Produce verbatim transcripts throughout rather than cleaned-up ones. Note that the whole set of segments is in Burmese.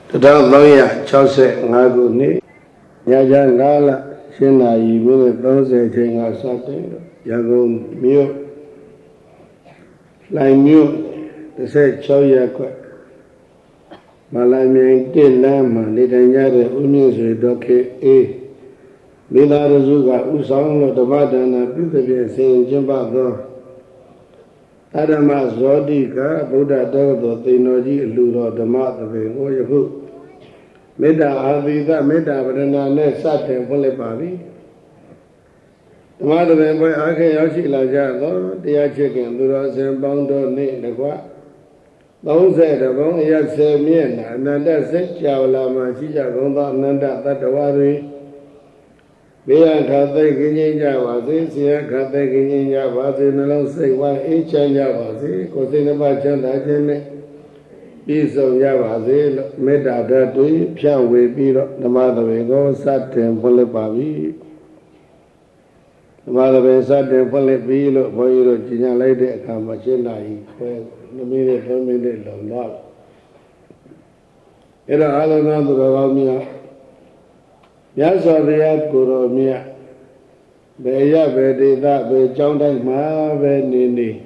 Tadang loya chause ngagu ni nyaja ngala shina yimine those chenga sate yago mio lai mio tse chauya kwa malami te lama ni danyare umi se doke e mina razuga usang lo dhamadana pyuthabe sin jimba tho Adama zodi ka Buddha Dagado Tinoji Luro Dhamma Tabe Ngo Yaku Meda Adida Meda Vadana Ne Sate Pule Pari Dhamma Tabe Ngo Ake Yashi Laja Tho Tia Chicken Dura Sen Bangdo Ni Negwa Bang Se The Bang Yak Se Mien Ananda Se Chawla Ma Chija Gongda Ananda Tatawari Bia Kate Kinyin Javasi, Sia Kate Kinyin Javasi, Nalong Sewa, Ichan Javasi, Cosinaba Chanda Jene, Piso Javasi, Meda Datu, Pian Webiro, the Mother Vego, Satin Polepavi, the Mother Ve Satin Polepilo, Boiro, Gina Lady, Kamachina, the minute, one minute, long not. It are other than the Ramia. Yasavia Kuromia Beya Vedi that be Jondak Ma Venini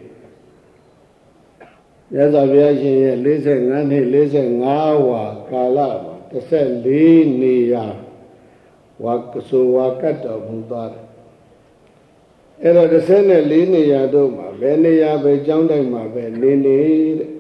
Yasavia, listen, and he listen, Awa, Kalama, the same Linia Wakasuakata Mudar. Era the same Linia Doma, Venia be Jondak Ma Venini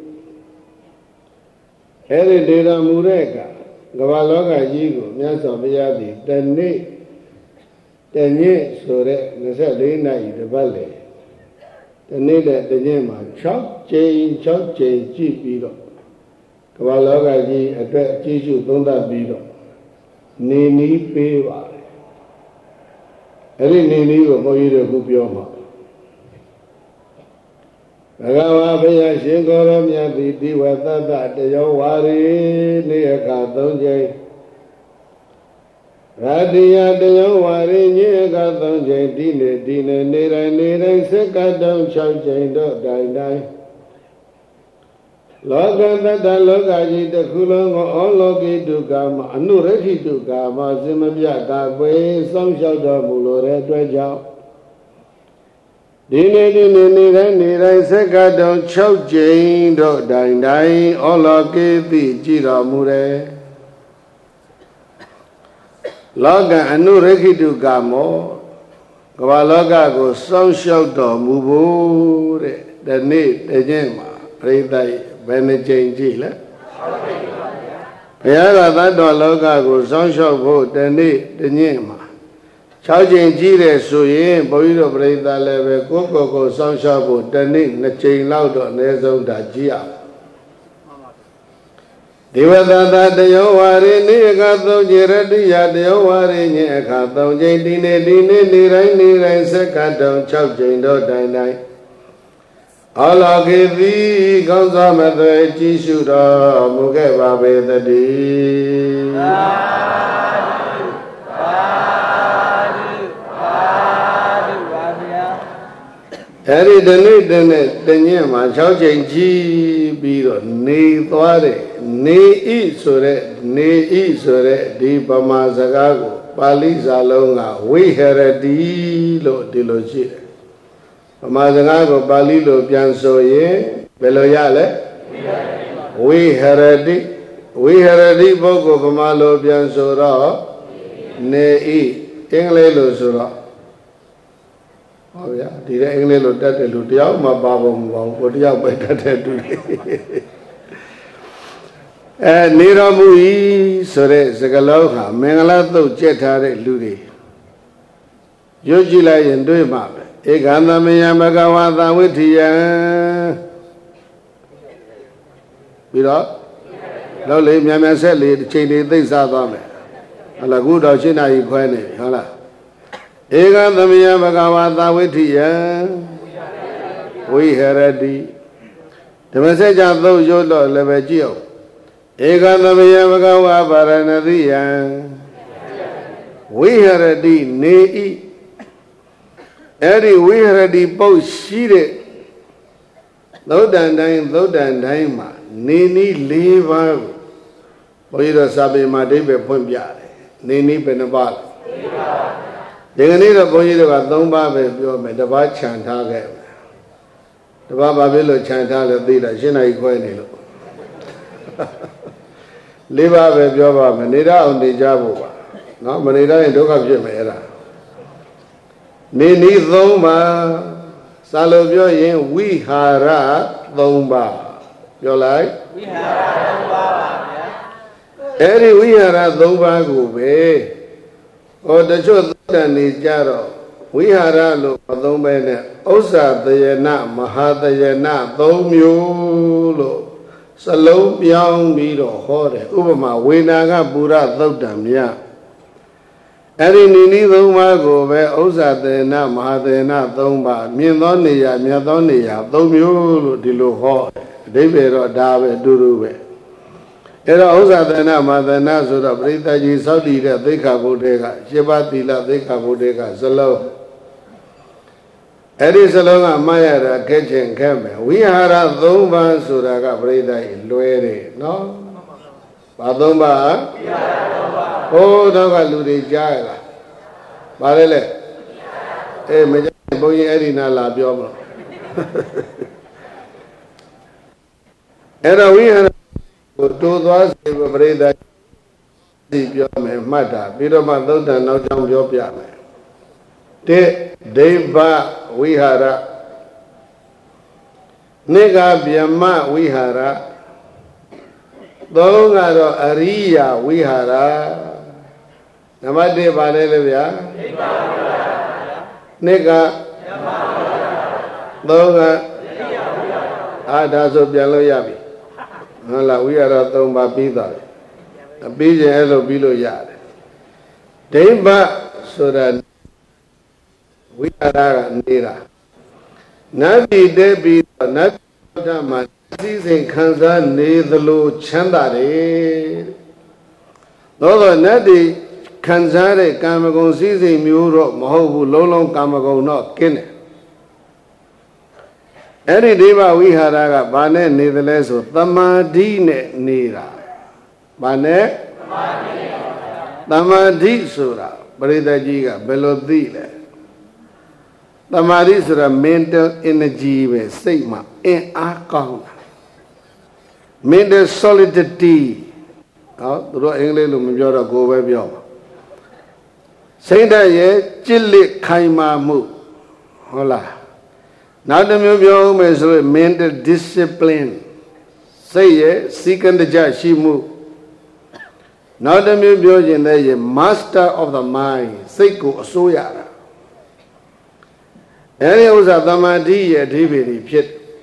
Eri Dira Mureka. Gavaloga Yigo, Miasa Viadi, Tene, Tene, Sore, Nasalina, the Valley. Tene, the Nema, Chop, Jay, Chop, Jay, G. Biro. Gavaloga Yi, a dread Jisu, Donda Biro. Nini Peva. Every Nini will go you to Gupioma. Nagawa Baya Shingoram Yadi Diwata that the Yawari near Katonjay Radia the Yawari near Katonjay Dine Dine Nira Nira Sekadam Chowjay Dot Dai Dai Logan that the Logaji the Kulong or Logi to Gama Anuraki to Gama Zimabia Way some shelter Mulore Dwajao Dine dine nira nira sekadam chowjay dot dai dai Ola Keti Jira Mure Loga Anurakitu Gamo Gavaloga go some shelter Mubu the need the Jema Predai Benajay Jila Payala that Loga go some shelter the need the Jema Charging Jire Suye, Boiro Breda Leve, Coco, Sanshabu, Tani, Nachain Laudo, Nezo da Gia. Divada de Yowari, Negato, Jiradia, de Yowari, Nekato, Jadine, Dine, Nira, Nira, Sekato, Chowjay, do Dinai. Allah give thee, Gonzama, the Jisuda, Mugeva, the D. Harry the Nate, the Yama, Chowjay G. Biro, Ne Thware, Ne Isore, Ne Isore, Di Pama Zagago, Pali Zalonga, we had a dilo dilogi. Pama Zagago, Palilo Piansoye, Beloyale, we had a di, we had a di Bogo Pamalo Piansora, Ne E, Englelo Sura. Oh yeah, did I English look at the Lutia, my Baba, what do you have by that today? And Niramui, Sore, Sagaloha, Mengalato, Jetare, Ludi. Yojila and Duima, Egana Miyamagawata with ya. Bira? No, leave me, I said, change things out on me. And a good Ochina, you quite hala. Ega the Mia Bagawata with ya. We heard the message of those Yolo Levagio. Ega the Mia Bagawa Baranadia. We heard the Nei. Eddie, we heard the boat sheeted. Though than dying, though than dying, Nini leave out. ဘုန်းကြီးတို့စာပေမှာအဓိပ္ပာယ်ဖွင့်ပြတယ်နေနည်းဘယ်နှပါလဲဒီကနေ့တော့ဘုန်းကြီးတို့ကသုံးပါးပဲပြောမယ်တစ်ပါးခြံထားခဲ့တစ်ပါးဘာဖြစ်လို့ခြံထားလဲသိလားရှင်းနိုင်ခွဲနေလို့လေးပါးပဲပြောပါမယ်နေရအောင်နေကြဖို့ပါနော်မနေရရင်ဒုက္ခဖြစ်မယ်အဲ့ဒါနေနည်းသုံးပါးစာလို့ပြောရင်ဝိဟာရသုံးပါးပြောလိုက်ဝိဟာရသုံးပါးပါဗျာအဲ့ဒီဝိဟာရသုံးပါးကိုပဲဟောတချို့သုတ္တန်နေကြတော့ဝိဟာရလို့မသုံးပဲနဲ့ဥစ္စာတယနာမဟာတယနာသုံးမျိုးလို့စလုံးပြောင်းပြီးတော့ဟောတယ်ဥပမာဝေနာကပုရသုတ္တံမြတ်အဲ့ဒီနိနိသုံးပါးကိုပဲဥစ္စာတယနာမဟာတယနာသုံးပါးမြင့်သောနေရာမြတ်သောနေရာသုံးမျိုးလို့ဒီလိုဟောအဓိပ္ပာယ်တော့ဒါပဲအတူတူပဲအဲ့တော့ဥစ္စာတဏမသနာဆိုတော့ပရိသတ်ကြီးစောက်တည်တဲ့သိက္ခာပုဒ်တွေကရှင်းပါသီလသိက္ခာပုဒ်တွေကဇလုံးအဲ့ဒီဇလုံးကမှားရတာခက်ချင်ခက်မယ်ဝိဟာရသုံးပါးဆိုတာကပရိသတ်ကြီးလွဲတယ်နော်ဘာသုံးပါးဝိဟာရသုံးပါးဟိုတော့ကလူတွေကြားရလားဘာလဲလဲအေးမကြဘုန်းကြီးအဲ့ဒီနာလာပြောမလို့အဲ့တော့ဝိဟာရကိုတိုးသွားစေပရိသတ်ဒီပြောမယ်မှတ်တာပြီးတော့မှသုတ္တန်နောက်ကြောင်းပြောပြမယ်တဲ့ဒိဗ္ဗဝိဟာရနိဂဗျမဝိဟာရသုံးကတော့အရိယဝိဟာရနံပါတ်တစ်ပါလဲလေဗျာဒိဗ္ဗဝိဟာရနိဂဗျမဝိဟာရသုံးကအရိယဝိဟာရအာဒါဆိုပြန်လို့ရပြီဟုတ်လားဝိဟာရသုံးပါးပြီးသွားတယ်ပြီးရင်အဲ့လိုပြီးလို့ရတယ်ဒိဗ္ဗဆိုတာဝိဟာရကနေတာနတ်ပြည်တဲ့ပြီးတော့နတ်ဓမ္မစည်းစိမ်ခံစားနေသလိုချမ်းသာတယ်သောသောနတ်တွေခံစားတဲ့ကာမဂုဏ်စည်းစိမ်မျိုးတော့မဟုတ်ဘူးလုံးလုံးကာမဂုဏ်တော့ကင်းတယ်အဲ့ဒီဒိဗ္ဗဝိဟာရကဘာနဲ့နေသလဲဆိုသမာဓိနဲ့နေတာဘာနဲ့သမာဓိဆိုတာပရိသတ်ကြီးကဘယ်လိုသိလဲသမာဓိဆိုတာ mental energy ပဲစိတ်မှာအင်အားကောင်းတာ mental solidity ဟောသူတို့အင်္ဂလိပ်လိုမပြောတော့ကိုယ်ပဲပြောပါစိတ်ဓာတ်ရဲ့จิตလက်ခိုင်မာမှုဟုတ်လားနောက်တစ်မျိုးပြောမယ်ဆိုရင် mental discipline စိတ်ရဲ့စီကံတကြရှိမှုနောက်တစ်မျိုးပြောခြင်းလည်းရဲ့ master of the mind စိတ်ကိုအစိုးရတာအဲဒီဥစ္စာသမာဓိရဲ့အဓိပ္ပာယ်ဖြစ်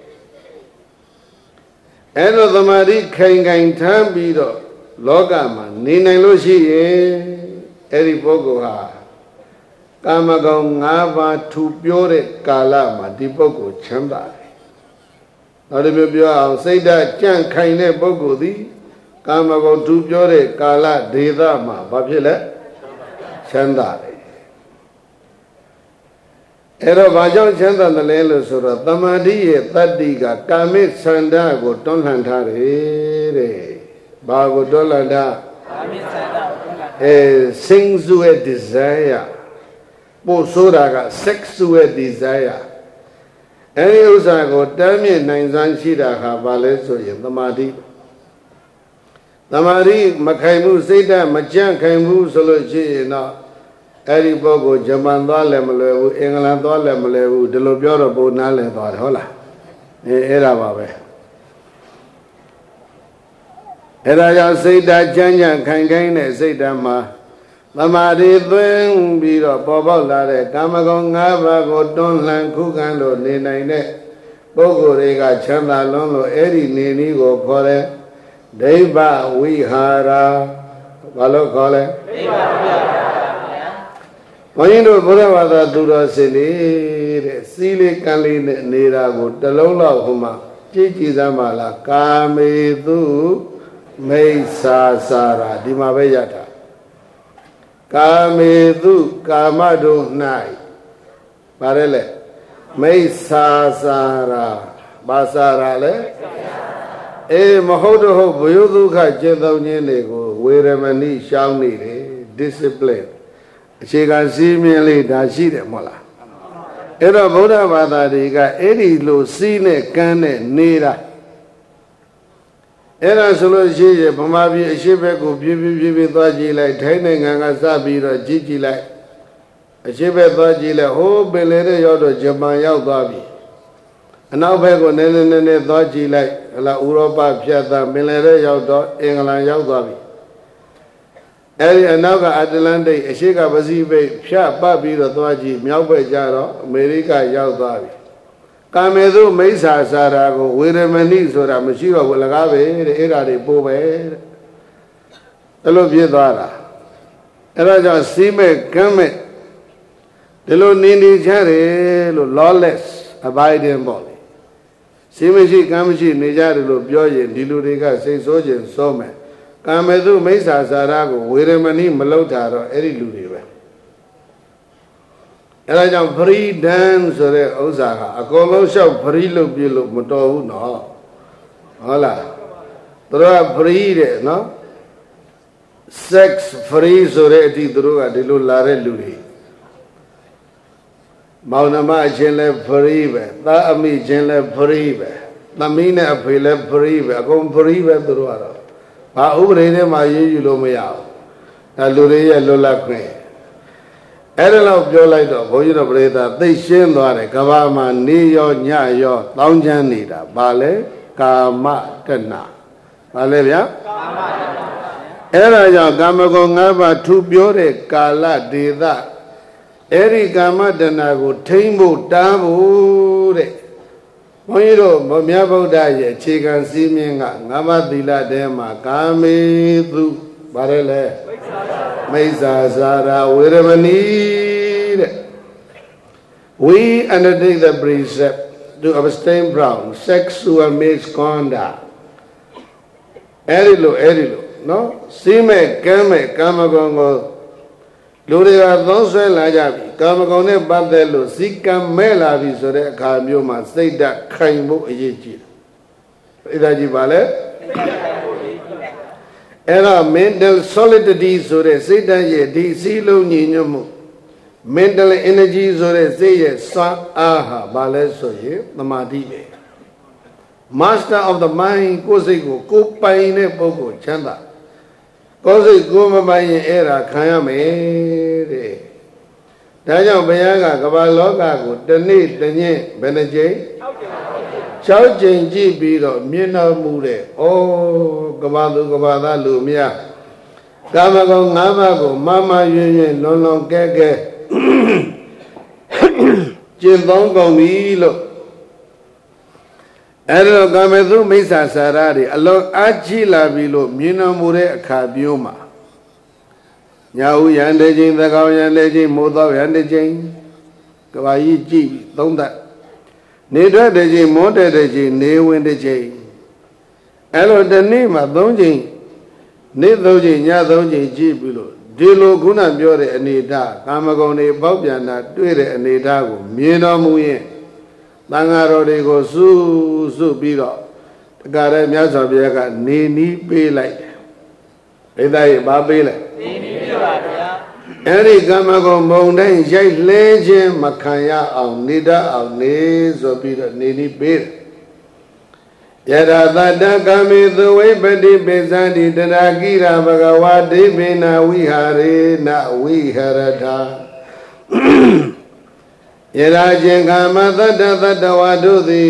အဲလိုသမာဓိခိုင်ခိုင်ထမ်းပြီးတော့လောကမှာနေနိုင်လို့ရှိရင်အဲဒီပုဂ္ဂိုလ်ဟာကာမဂုဏ်၅ပါးထူပြောတဲ့ကာလမှာဒီပုဂ္ဂိုလ်ချမ်းသာတယ်။နောက်တစ်မျိုးပြောအောင်စိတ်ဓာတ်ကြန့်ခိုင်တဲ့ပုဂ္ဂိုလ်သည်ကာမဂုဏ်ထူပြောတဲ့ကာလဒေသမှာဘာဖြစ်လဲချမ်းသာတယ်။အဲ့တော့ဘာကြောင့်ချမ်းသာတယ်လဲလို့ဆိုတော့သမာဓိရဲ့တတ္တိကကာမိသန္တာကိုတွန်းလှန်ထားတယ်တဲ့။ဘာကိုတွန်းလှန်ထားကာမိသန္တာကိုတွန်းလှန်အဲ sensual desireပို့ဆိုတာက sexual desire အဲဒီဥစ္စာကိုတမ်းမြင့်နိုင်စွမ်းရှိတာဟာဘာလဲဆိုရင်သမာဓိသမာဓိမခိုင်မှုစိတ်ဓာတ်မကြန့်ခိုင်မှုဆိုလို့ရှိရင်တော့အဲ့ဒီပုဂ္ဂိုလ်ဂျပန်သွားလည်းမလွယ်ဘူးအင်္ဂလန်သွားလည်းမလွယ်ဘူးဒီလိုပြောတော့ပုံနားလည်သွားတယ်ဟုတ်လားအဲအဲ့ဒါပါပဲအဲ့ဒါကြောင့်စိတ်ဓာတ်ကြမ်းကြမ်းခိုင်ခိုင်တဲ့စိတ်ဓာတ်မှာသမာဓိသွင်းပြီးတော့ပေါ်ပေါက်လာတဲ့ကာမဂုဏ်၅ပါးကိုတွန်းလှန်ခုခံလို့နေနိုင်တဲ့ပုဂ္ဂိုလ်တွေကချမ်းသာလွန်းလို့အဲ့ဒီနေနည်းကိုခေါ်တယ်ဒိဗ္ဗဝိဟာရဘာလို့ခေါ်လဲဒိဗ္ဗဝိဟာရဘုန်းကြီးတို့ဘုရားဘာသာသူတော်စင်နေတဲ့စီလေးကံလေးနဲ့နေတာကိုတလုံးလောက်ဟိုမှာကြည်ကြည်စမ်းပါလားကာမေတုမိစ္ဆာစာရာဒီမှာပဲရတာကာမေတုကာမတို့၌ဗါရဲလေမိစ္ဆာစာရာဘာစာရာလဲ Eh, mahodo ho boyodu ka jendau nyene ko weramani shao ni de discipline. Chega simi le da shi de mo la. Ero Buddha Bada de ka edi lo si ne kan ne nera. Era solo shi je Bama bi a shi bek ko piu piu piu piu twa ji lai Thai naingan ka sa pi ro ji ji lai. A shi bek twa ji lai ho pin le de yaw to Japan yaw twa bi. အနောက်ဘက်ကိုနည်းနည်းနည်းနည်းသွားကြည့်လိုက်ဟလာဥရောပဖြတ်သားပင်လယ်ထဲရောက်တော့အင်္ဂလန်ရောက်သွားပြီအဲဒီအနောက်ကအတ္တလန္တိတ်အရှေ့ကပစိဖိတ်ဖြတ်ပတ်ပြီးတော့သွားကြည့်မြောက်ဘက်ကျတော့အမေရိကရောက်သွားပြီကာမေသုမိစ္ဆာစာရာကိုဝေရမဏိဆိုတာမရှိတော့ဘူးလကားပဲတဲ့အဲ့ဒါတွေပို့ပဲတဲ့အဲ့လိုဖြစ်သွားတာအဲ့ဒါကြောင့်စီးမဲ့ကမ်းမဲ့ဒီလိုနေနေချတယ်လို့ lawless abiding ပေါ့စီမရှိကံမရှိနေကြတယ်လို့ပြောရင်ဒီလူတွေကစိတ်ဆိုးခြင်းစောမယ်ကာမေတုမိစ္ဆာစာရကိုဝေရမဏိမလောက်တာတော့အဲ့ဒီလူတွေပဲအဲ့ဒါကြောင့် freedom ဆိုတဲ့ဥစ္စာကအကုန်လုံးလျှောက် free လုပ်ပြလို့မတော်ဘူးနော်ဟုတ်လားသူတို့က free တဲ့နော် sex free ဆိုတဲ့အထိသူတို့ကဒီလိုလာတဲ့လူတွေမောင်နှမအချင်းလဲ free ပဲသားအမိချင်းလဲ free ပဲသမီးနဲ့အဖေလဲ free ပဲအကုန် free ပဲသူတို့ကတော့ဘာဥပဒေထဲမှာရေးယူလို့မရဘူးဒါလူတွေရဲ့လွတ်လပ်ခွင့်အဲ့ဒါလောက်ပြောလိုက်တော့ဘုန်းကြီးတို့ပြိဿသိရှင်းသွားတယ်ကဘာမှာနေရောညရောတောင်းချမ်းနေတာဘာလဲကာမတဏဘာလဲဗျာကာမတဏအဲ့ဒါကြောင့်ကာမဂုဏ်၅ပါးထူပြောတဲ့ကာလဒေသအဲ့ဒီကာမတဏကိုထိမ့်ဖို့တားဖို့တဲ့ဘုန်းကြီးတို့မြတ်ဗုဒ္ဓရဲ့အခြေခံစည်းမျဉ်းကငါးပါးသီလထဲမှာကာမေသူဗါရဲလဲမိစ္ဆာစာရာဝေရမဏီတဲ့ we undertake the precept to abstain from sexual misconduct အဲ့ဒီလိုအဲ့ဒီလိုနော်စီးမဲ့ကမ်းမဲ့ကာမဂုဏ်ကိုလူတွေကသုံးဆွဲလာကြပြီကာမဂုဏ်နဲ့ပတ်သက်လို့စီကံမဲ့လာပြီဆိုတဲ့အခါမျိုးမှာစိတ်ဓာတ်ခိုင်ဖို့အရေးကြီးတယ်အဲ့ဒါကြီးပါလေအဲ့တော့ mental solidity ဆိုတဲ့စိတ်ဓာတ်ရဲ့ဒီစီးလုံးညီညွတ်မှု mental energy ဆိုတဲ့စိတ်ရဲ့စွမ်းအားဟာဘာလဲဆိုရင်သမာဓိပဲ master of the mind ကိုယ်စိတ်ကိုကိုယ်ပိုင်တဲ့ပုဂ္ဂိုလ်ချမ်းသာကိုယ်စိတ်ကိုယ်မပိုင်ရင်အဲ့ဒါခံရမယ်တဲ့ဒါကြောင့်ဘုရားကကမ္ဘာလောကကိုတနေ့တညင်ဘယ်နှကြိမ်၆ကြိမ်ကြည့်ပြီးတော့မြင်တော်မူတဲ့ဩကမ္ဘာသူကမ္ဘာသားလူများကာမဂုဏ်၅ပါးကိုမမယွင်ယွင်လွန်လွန်ကဲကဲကျင့်သုံးကုန်ပြီလို့အဲ့တော့ကာမေသုမိစ္ဆာစာရတွေအလုံးအကြီးလာပြီလို့မြင်တော်မူတဲ့အခါမျိုးမှာညာဥရန်တဲ့ချင်းသကောင်ရန်တဲ့ချင်းမိုးသောရန်တဲ့ချင်းကဘာကြီးကြည့်သုံးသပ်နေထွက်တဲ့ချင်းမောတဲ့တဲ့ချင်းနေဝင်တဲ့ချင်းအဲ့လိုတနေ့မှာသုံးချင်းနေ့သုံးချင်းညသုံးချင်းကြည့်ပြီလို့ဒီလိုခုနပြောတဲ့အနေထားကာမဂုဏ်တွေပေါက်ပြန်တာတွေ့တဲ့အနေထားကိုမြင်တော်မူရင်သံဃာတော်တွေကိုစုစုပြီးတော့တခါတည်းမြတ်စွာဘုရားကနေနီးပေးလိုက်တယ်။ဣဒ္ဓရဲ့ဘာပေးလိုက်နေနီးပေးပါဗျာ။အဲ့ဒီကာမဂုဏ်မုံတိုင်းရိုက်လဲခြင်းမခံရအောင်နေတတ်အောင်နေဆိုပြီးတော့နေနီးပေးတယ်။ယရာတတကာမေသဝိပတိပိသန္တိတရာကိရာဘဂဝါဒိဗေနဝိဟာရေနဝိဟရထာယရာခြင်းကာမသတ္တသတ္တဝါတို့သည်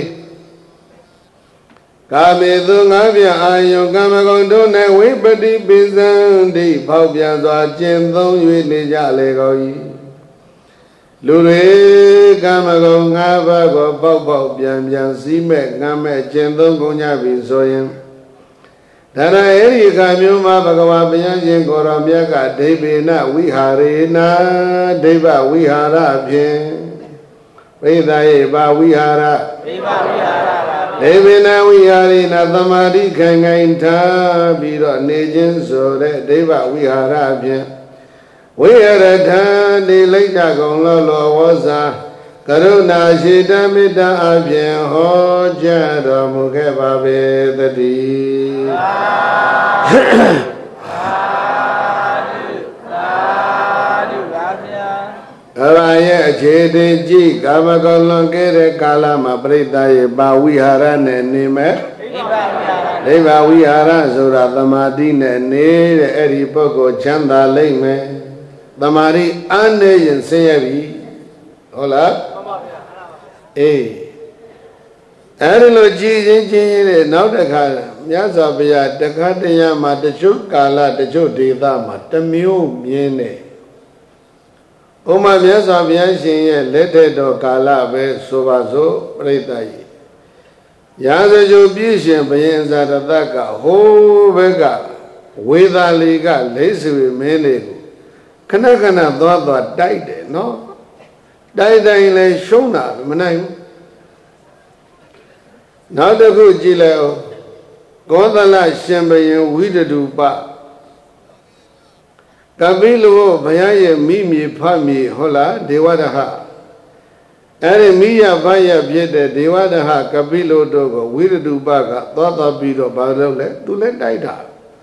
ကာမေသူငါးပြအာယုကာမဂုဏ်တို့၌ဝိပတိပိစံတိဖောက်ပြန်စွာကျင့်သုံး၍နေကြလေကုန်၏လူတွေကာမဂုဏ်ငါးပါးကိုပေါက်ပေါက်ပြန်ပြန်စည်းမဲ့ငမ်းမဲ့ကျင့်သုံးကုန်ကြပြီဆိုရင်ဒါရအဲ့ဒီအခါမျိုးမှာဘဂဝါဘုရားရှင်ကိုရောမြတ်ကဒိဗေနဝိဟာရေနဒိဗဝိဟာရဖြင့်ဝိသယေဘာဝိဟာရဒိဗဝိဟာရဒေဝေနဝိဟာရိနာသမာဓိခံခိုင်ထားပြီးတော့နေခြင်းဆိုတဲ့ဒိဗဝိဟာရဖြင့်ဝိဟရထံဒီလိုက်ကြကုန်လောလောဝောဇာကရုဏာရှိတမေတ္တာအပြင်ဟောကြားတော်မူခဲ့ပါပေသတည်းအဘရဲ့အခြေတည်ကြည့်ကာမဂုဏ်လွန်ခဲ့တဲ့ကာလမှာပြိတ္တာရဲ့ပါဝိဟာရနဲ့နေမဲ့ဒိဗ္ဗဝိဟာရဆိုတာသမာဓိနဲ့နေတဲ့အဲ့ဒီပုဂ္ဂိုလ်ချမ်းသာလိမ့်မယ်သမာဓိအားနေရင်ဆင်းရဲပြီဟုတ်လားမှန်ပါဗျာအေးအဲ့ဒီလိုကြည်ချင်းချင်းရဲ့နောက်တစ်ခါမြတ်စွာဘုရားတခါတရံမှာတချို့ကာလတချို့ဒေသမှာတမျိုးမြင်တယ်ဥမာမြတ်စွာဘုရားရှင်ရဲ့လက်ထက်တော်ကာလပဲဆိုပါစို့ပြိတ္တာကြီးရာဇဂိုပြည့်ရှင်ဘယင်ဇာတတကဟိုးဘက်ကဝေသာလီကလိဆွေမင်းလေးကိုခဏခဏသွားသွားတိုက်တယ်နော်တိုက်တိုင်းလဲရှုံးတာမနိုင်ဘူးနောက်တစ်ခုကြည့်လိုက်အောင်ကောသလရှင်ဘယင်ဝိတတုပကပိလောဘုရားရဲ့မိမြေဖမြေဟုတ်လားဒေဝဒဟအဲ့ဒီမိယဖယဖြစ်တဲ့ဒေဝဒဟကပိလောတို့ကိုဝိရတုပကသွားသွားပြီးတော့ဘာလုပ်လဲသူလည်းတိုက်တာ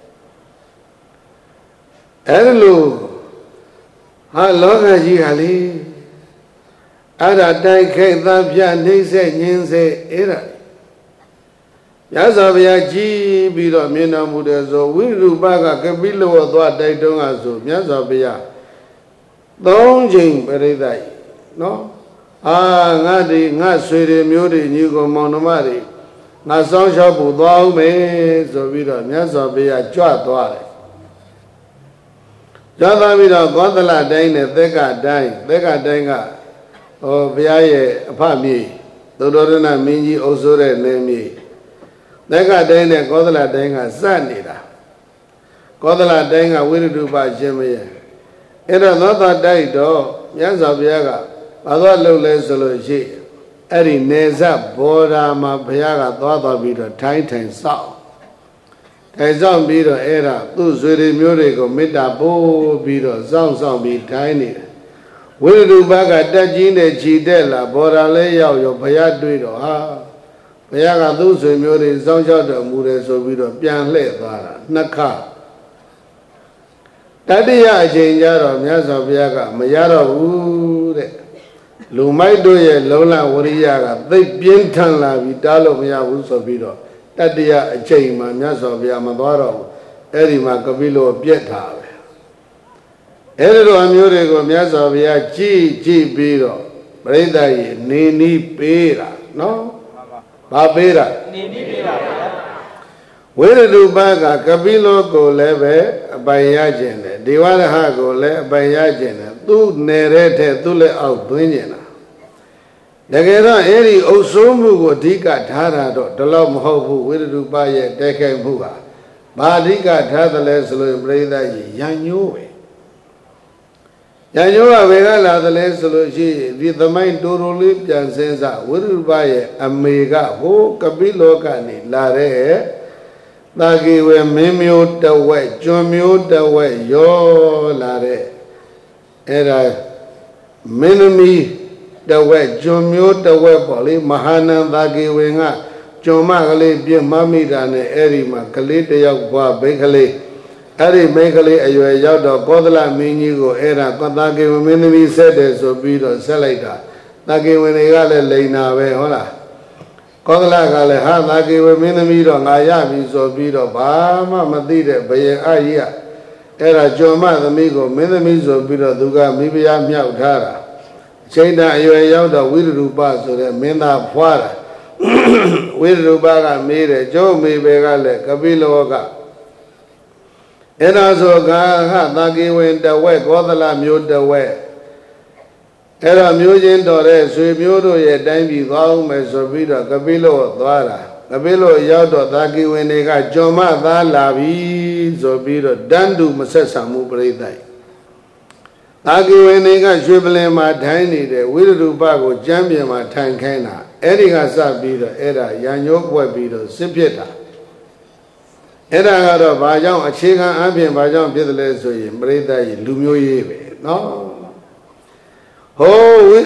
အဲ့ဒီလိုဟာလောကကြီးဟာလေအဲ့ဒါတိုက်ခိုက်သပြနှိမ့်ဆက်ညင်းစေအဲ့ဒါမြတ်စွာဘုရားကြည်ပြီးတော့မြင်တော်မူတယ်ဆိုဝိရူပကကပိလဝသွားတိုက်တုံးကဆိုမြတ်စွာဘုရားသုံးချိန်ပြိဿကြီးနော်အာငါဒီငါဆွေတွေမျိုးတွေညီကောင်မောင်နှမတွေငါစောင်းလျှောက်ဖို့သွားအောင်မယ်ဆိုပြီးတော့မြတ်စွာဘုရားကြွသွားတယ်ကြွသွားပြီးတော့ကောသလတိုင်းနဲ့သက်ကတိုင်းသက်ကတိုင်းကဟောဘုရားရဲ့အဖမြေသုဒ္ဓရဏမင်းကြီးအုပ်စိုးတဲ့နေမြေသက်ကတိုင်းနဲ့ကောသလတိုင်းကစနေတာကောသလတိုင်းကဝိရတုပရှင်မရဲ့အဲ့တော့သောတာတိုက်တော့မြတ်စွာဘုရားကဘာသွားလုပ်လဲဆိုလို့ရှိအဲ့ဒီနေဇဘောဓာမှာဘုရားကသွားသွားပြီးတော့ထိုင်းထိုင်စောင့်ထိုင်စောင့်ပြီးတော့အဲ့ဒါသူ့ဇွေတွေမျိုးတွေကိုမေတ္တာပို့ပြီးတော့စောင့်စောင့်ပြီးထိုင်းနေတယ်ဝိရတုပကတက်ကြီးနဲ့ခြိတက်လာဘောဓာလဲရောက်ရောဘုရားတွေ့တော့ဟာဘုရားကသူ့ဆွေမျိုးတွေစောင့်ရှောက်တော်မူတယ်ဆိုပြီးတော့ပြန်လှည့်သွားတာနှစ်ခါတတိယအချိန်ကျတော့မြတ်စွာဘုရားကမရတော့ဘူးတဲ့လူမိုက်တို့ရဲ့လုံလဝရိယကသိပ်ပြင်းထန်လာပြီးတားလို့မရဘူးဆိုပြီးတော့တတိယအချိန်မှာမြတ်စွာဘုရားမသွားတော့ဘူးအဲ့ဒီမှာကပိလောပြက်တာပဲအဲ့ဒီလိုအမျိုးတွေကိုမြတ်စွာဘုရားကြည်ကြည်ပြီးတော့ပရိသတ်ကြီးနေနီးပေးတာနော်ဘာပေးတာနေနီးပေးတာဗျာဝိရတုပကကပိလောကိုလည်းပဲအပိုင်ရခြင်းတယ်ဒေဝရဟကိုလည်းအပိုင်ရခြင်းတယ်သူ့နေတဲ့ထက်သူ့လက်အောက်သွင်းခြင်းတာတကယ်တော့အဲ့ဒီအုပ်စိုးမှုကိုအဓိကထားတာတော့ဒီလောက်မဟုတ်ဘူးဝိရတုပရဲ့တိုက်ခိုက်မှုဟာဘာအဓိကထားတယ်လဲဆိုလို့ပြိဿကြီးရံညိုးပဲရံညိုးကဘယ်ကလာတယ်လဲဆိုလို့ရှိရင်ဒီသမိုင်းတိုးတိုးလေးပြန်စင်းစားဝိရတုပရဲ့အမေကဟိုကပိလောကနေလာတဲ့သာကေဝေမင်းမျိုးတဝက်ကျွန်းမျိုးတဝက်ရောလာတဲ့အဲ့ဒါမင်းသမီးတဝက်ကျွန်းမျိုးတဝက်ပေါ့လေမဟာနန္သာကေဝေကကျွန်းမကလေးပြင်းမမိတာနဲ့အဲ့ဒီမှာကလေးတယောက်ဘွားဘိကလေးအဲ့ဒီမိကလေးအရွယ်ရောက်တော့ကောသလမင်းကြီးကိုအဲ့ဒါကသာကေဝေမင်းသမီးဆက်တယ်ဆိုပြီးတော့ဆက်လိုက်တာသာကေဝေတွေကလည်းလိန်နာပဲဟုတ်လားကောသလကလည်းဟာသာကေဝေမင်းသမီးတော့ငါရပြီဆိုပြီးတော့ဘာမှမသိတဲ့ဘယင်အကြီးကအဲ့ဒါကျော်မသမီးကိုမင်းသမီးဆိုပြီးတော့သူကမိဖုရားမြောက်ထားတာအချိန်တန်အရွယ်ရောက်တော့ဝိရတုပဆိုတဲ့မင်းသားဖွားတာဝိရတုပကမေးတယ်ကျုပ်မေပဲကလည်းကပိလောကအဲ့ဒါဆိုကဟသာကေဝေတဝက်ကောသလမျိုးတဝက်အဲ့တော့မျိုးချင်းတော်တဲ့ဆွေမျိုးတို့ရဲ့တိုင်းပြည်သွားအောင်မယ်ဆိုပြီးတော့ကပိလောသွားတာကပိလောရောက်တော့သာကိဝင်တွေကကျော်မသားလာပြီဆိုပြီးတော့တန်းတူမဆက်ဆံမှုပြိဿတ်သာကိဝင်တွေကရွှေပလင်မှာထိုင်နေတဲ့ဝိရတုပကိုကျမ်းပြင်မှာထိုင်ခိုင်းတာအဲ့ဒီကစပြီးတော့အဲ့ဒါရံညိုးပွက်ပြီးတော့စစ်ဖြစ်တာအဲ့ဒါကတော့ဘာကြောင့်အခြေခံအပြင်ဘာကြောင့်ဖြစ်တယ်လဲဆိုရင်ပြိဿတ်ကြီးလူမျိုးရေးပဲနော်ဟိုဝ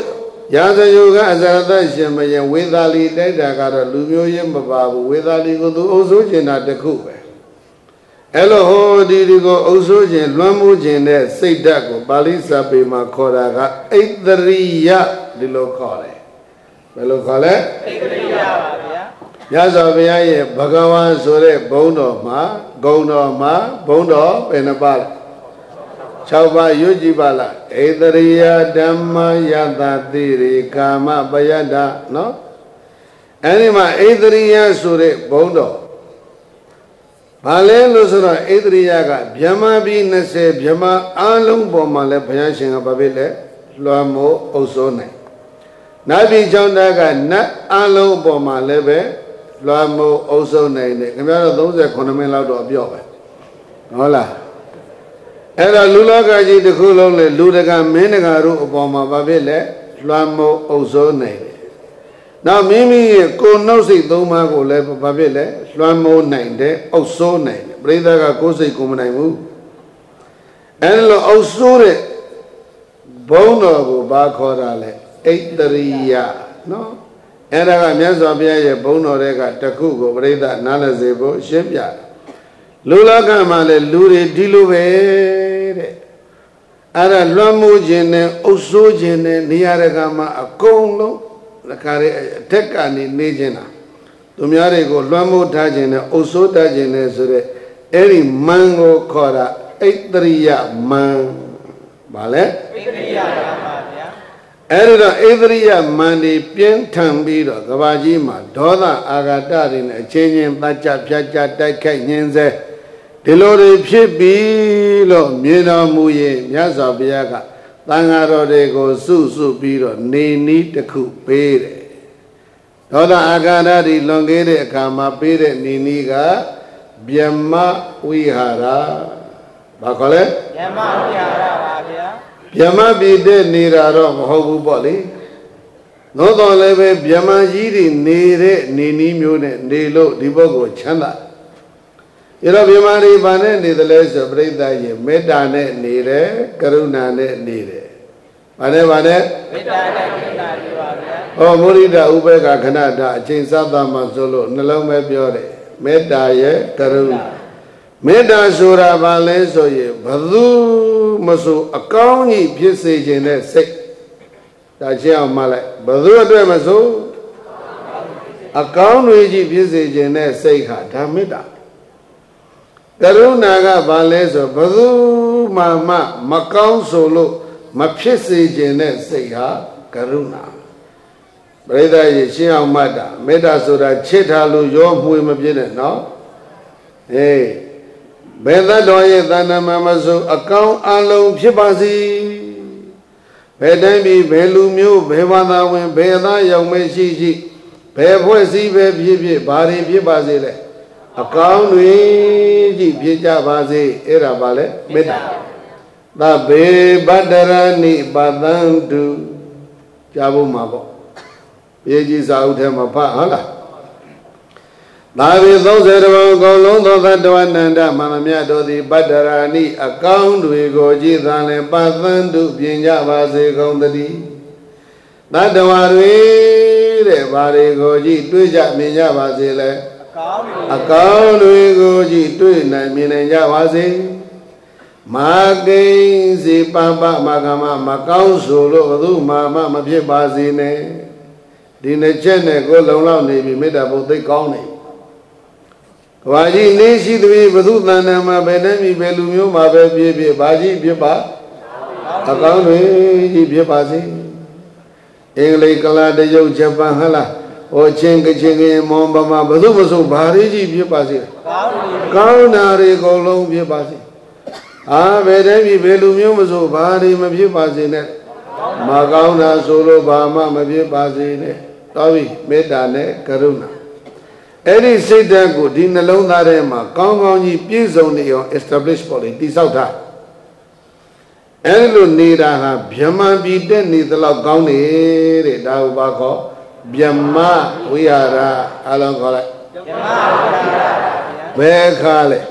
ရာဇယုကအဇရတရှင်မယဝေသာလီတိုက်တာကတော့လူမျိုးရင်းမပါဘူးဝေသာလီကိုသူအုပ်စိုးခြင်းတာတခုပဲအဲ့လိုဟောဒီဒီကိုအုပ်စိုးခြင်းလွှမ်းမိုးခြင်းတဲ့စိတ်ဓာတ်ကိုပါဠိစာပေမှာခေါ်တာကဣတရိယဒီလိုခေါ်တယ်ဘယ်လိုခေါ်လဲဣတရိယပါဗျာမြတ်စွာဘုရားရဲ့ဘဂဝါဆိုတဲ့ဘုန်းတော်မှာဂုဏ်တော်မှာဘုန်းတော်ဘယ်နှပါလဲ၆ပါးရွတ်ကြည့်ပါလားဣတရိယဓမ္မယတတိရိကာမပယတ္တနော်အဲ့ဒီမှာဣတရိယဆိုတဲ့ဘုန်းတော်ဘာလဲလို့ဆိုတော့ဣတရိယကဗြဟ္မာပြည်၂၀ဗြဟ္မာအလုံးပေါ်မှာလဲဘုရားရှင်ကဘာဖြစ်လဲလွှမ်းမိုးအုပ်စိုးနိုင်နတ်ပြည်၆ဓာတ်ကနတ်အလုံးပေါ်မှာလဲပဲလွှမ်းမိုးအုပ်စိုးနိုင်တယ်ခင်ဗျားတို့၃၉မိနစ်လောက်တော့ပြော့ပဲဟုတ်လားအဲ့တော့လူလောကကြီးတစ်ခုလုံးလေလူတကာမင်းတကာတို့အပေါ်မှာဘာဖြစ်လဲလွှမ်းမိုးအုပ်စိုးနိုင်တယ်နောက်မိမိရဲ့ကိုယ်နှုတ်စိတ်သုံးပါးကိုလည်းဘာဖြစ်လဲလွှမ်းမိုးနိုင်တယ်အုပ်စိုးနိုင်တယ်ပြိဿကကိုယ်စိတ်ကိုမနိုင်ဘူးအဲ့လိုအုပ်စိုးတဲ့ဘုန်းတော်ကိုဘာခေါ်တာလဲဣတရိယနော်အဲ့ဒါကမြတ်စွာဘုရားရဲ့ဘုန်းတော်တွေကတခုကိုပြိဿနားလည်စေဖို့ရှင်းပြတယ်လူလောကမှာလည်းလူတွေဒီလိုပဲတဲ့အဲ့ဒါလွှမ်းမိုးခြင်းနဲ့အုပ်စိုးခြင်းနဲ့နေရာတကာမှာအကုန်လုံးလက်ခါရဲအထက်ကနေနေခြင်းတာသူများတွေကိုလွှမ်းမိုးထားခြင်းနဲ့အုပ်စိုးထားခြင်းနဲ့ဆိုတဲ့အဲ့ဒီမန်ကိုခေါ်တာဣတရိယမန်ဗာလဲဣတရိယပါဗျာအဲ့ဒီတော့ဣတရိယမန်ဒီပြင်းထန်ပြီးတော့ကဘာကြီးမှာဒေါသအာဃာတတွေနဲ့အချင်းချင်းတတ်ကြဖြတ်ကြတိုက်ခိုက်ညှင်းဆဲဒီလိုတွေဖြစ်ပြီးလို့မြင်တော်မူရင်မြတ်စွာဘုရားကသံဃာတော်တွေကိုစုစုပြီးတော့နေနီးတစ်ခုပေးတယ်ဒေါသအာဃာတတွေလွန်ခဲ့တဲ့အခါမှာပေးတဲ့နေနီးကဗျမ္မဝိဟာရဘာခေါ်လဲဗျမ္မဝိဟာရပါဗျာဗျမ္မပြည်တဲ့နေတာတော့မဟုတ်ဘူးပေါ့လေသို့တော်လည်းပဲဗျမ္မကြီးတွေနေတဲ့နေနီးမျိုးနဲ့နေလို့ဒီဘုတ်ကိုချမ်းသာရတော့ဗျမ္မာတွေဘာနဲ့နေသလဲဆိုပြိဿရေမေတ္တာနဲ့နေတယ်ကရုဏာနဲ့နေတယ်ဘာနဲ့ဘာနဲ့မေတ္တာနဲ့ကရုဏာတွေပါဗျာဟောမုရိဒဥပေက္ခခဏတာအချိန်စသမှာဆိုလို့နှလုံးပဲပြောတယ်မေတ္တာရဲ့ကရုဏာမေတ္တာဆိုတာဘာလဲဆိုရင်ဘသူမဆိုအကောင်းကြီးဖြစ်စေခြင်းနဲ့စိတ်ဒါချင်းအောင်မှလိုက်ဘသူအတွက်မဆိုအကောင်းတွေကြီးဖြစ်စေခြင်းနဲ့စိတ်ဟာဒါမေတ္တာကရုဏာကဘာလဲဆိုဘသူမှမမကောင်းဆိုလို့မဖြစ်စေခြင်းနဲ့စိတ်ဟာကရုဏာပရိသတ်ရေရှင်းအောင်မှတ်တာမေတ္တာဆိုတာချစ်ထားလို့ရောမှွေမပြည့်နဲ့နော်ဟေးဘယ်သတ္တောရဲ့တဏ္ဍမမဆိုအကောင်းအလုံးဖြစ်ပါစေဘယ်တိုင်းပြည်ဘယ်လူမျိုးဘယ်ဘာသာဝင်ဘယ်အသားရောက်မရှိရှိဘယ်ဖွဲ့စည်းပဲဖြစ်ဖြစ်ဘာတွေဖြစ်ပါစေလဲအကောင်းတွေကြီးဖြစ်ကြပါစေအဲ့ဒါပါလေမေတ္တာသဗ္ဗေဗတ္တရဏိပတံတုကြားဖို့မှာပေါ့ပြေကြီးစာအုပ်ထဲမှာဖတ်ဟုတ်လားသာဝေသုံးဆယ်တဘုံအကုန်လုံးသောသတ္တဝနန္ဒမမမြတ်တို့သည်ဗတ္တရဏိအကောင်းတွေကိုကြည်သာလဲပတံတုပြင်ကြပါစေကုန်သတည်းသတ္တဝါတွေတဲ့ဘာတွေကိုကြည်တွေးကြမြင်ကြပါစေလဲအကောင်းတွေကိုကြည့်တွေ့နိုင်မြင်နိုင်ကြပါစေမာကိဉ္စီပပမကမမကောင်းဆိုလို့ဘုသူမာမမဖြစ်ပါစေနဲ့ဒီနှစ်ချက်နဲ့ကိုလုံလောက်နေပြီမေတ္တာဘုသိကောင်းနေကဘာကြီးနေရှိသည်ဘုသူတဏ္ဍာမှာဘယ်တည်းမြည်ဘယ်လူမျိုးမှာပဲဖြစ်ဖြစ်ဘာကြီးဖြစ်ပါအကောင်းတွေကြီးဖြစ်ပါစေအင်္ဂလိပ်ကလာတရုတ်ဂျပန်ဟလားဟောချင်းကချင်းကမောင်ပမာဘယ်သူမဆိုဘာတွေကြီးဖြစ်ပါစေကောင်းတာတွေအကုန်လုံးဖြစ်ပါစေအာဘယ်တည်းပြည်ဘယ်လူမျိုးမဆိုဘာတွေမဖြစ်ပါစေနဲ့မကောင်းတာဆိုလို့ဘာမှမဖြစ်ပါစေနဲ့တော်ပြီမေတ္တာနဲ့ကရုဏာအဲ့ဒီစိတ်ဓာတ်ကိုဒီနှလုံးသားထဲမှာကောင်းကောင်းကြီးပြည့်စုံနေအောင် establish ပေါ်လေတိဆောက်ထားအဲ့လိုနေတာဟာဗြဟ္မာပြည်တက်နေသလောက်ကောင်းနေတဲ့ဒါကိုပါခေါ်ဗျမ္မာဝိဟာရအလုံးခေါ်လိုက်ဗျမ္မာဝိဟာရဘယ်ခါလဲ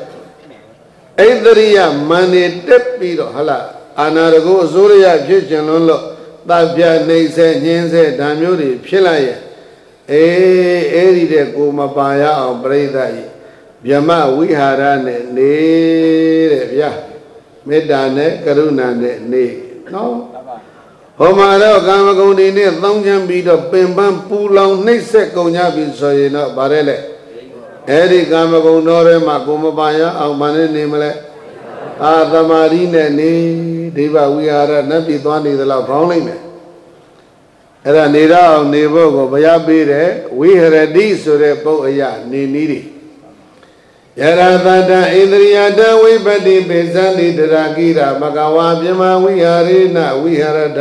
ဣတရိယမန်နေတက်ပြီးတော့ဟလာအာနာရကိုအစိုးရဖြစ်ခြင်းလုံးလို့တပ်ပြနှိမ့်ဆက်ညင်းဆက်ဓာမျိုးတွေဖြစ်လာရဲ့အေးအဲ့ဒီတဲ့ကိုမပါရအောင်ပြိဿကြီးဗြဟ္မဝိဟာရနဲ့နေတဲ့ဗျာမေတ္တာနဲ့ကရုဏာနဲ့နေနော်ဟောမှာတော့ကာမဂုဏ်တွေနဲ့သောင်းချမ်းပြီးတော့ပင်ပန်းပူလောင်နှိမ့်ဆက်ကုန်ကြပြီဆိုရင်တော့ဗါရဲလေအဲ့ဒီကာမဂုဏ်တော်ထဲမှာကိုမပါရအောင်မနဲ့နေမလဲအာသမာဓိနဲ့နေဒိဗဝိဟာရနတ်ပြည်သွားနေသလောက်ခေါင်းလိုက်မယ်အဲ့ဒါနေတော့အောင်နေဖို့ကိုဘုရားပေးတဲ့ဝိဟရတိဆိုတဲ့ပုဂ္ဂိုလ်နေနည်းတွေယရသတ္တဣန္ဒြိယတဝိပတိပိသန္တိတရာကိရမကဝါပြမဝိဟာရေနဝိဟာရထ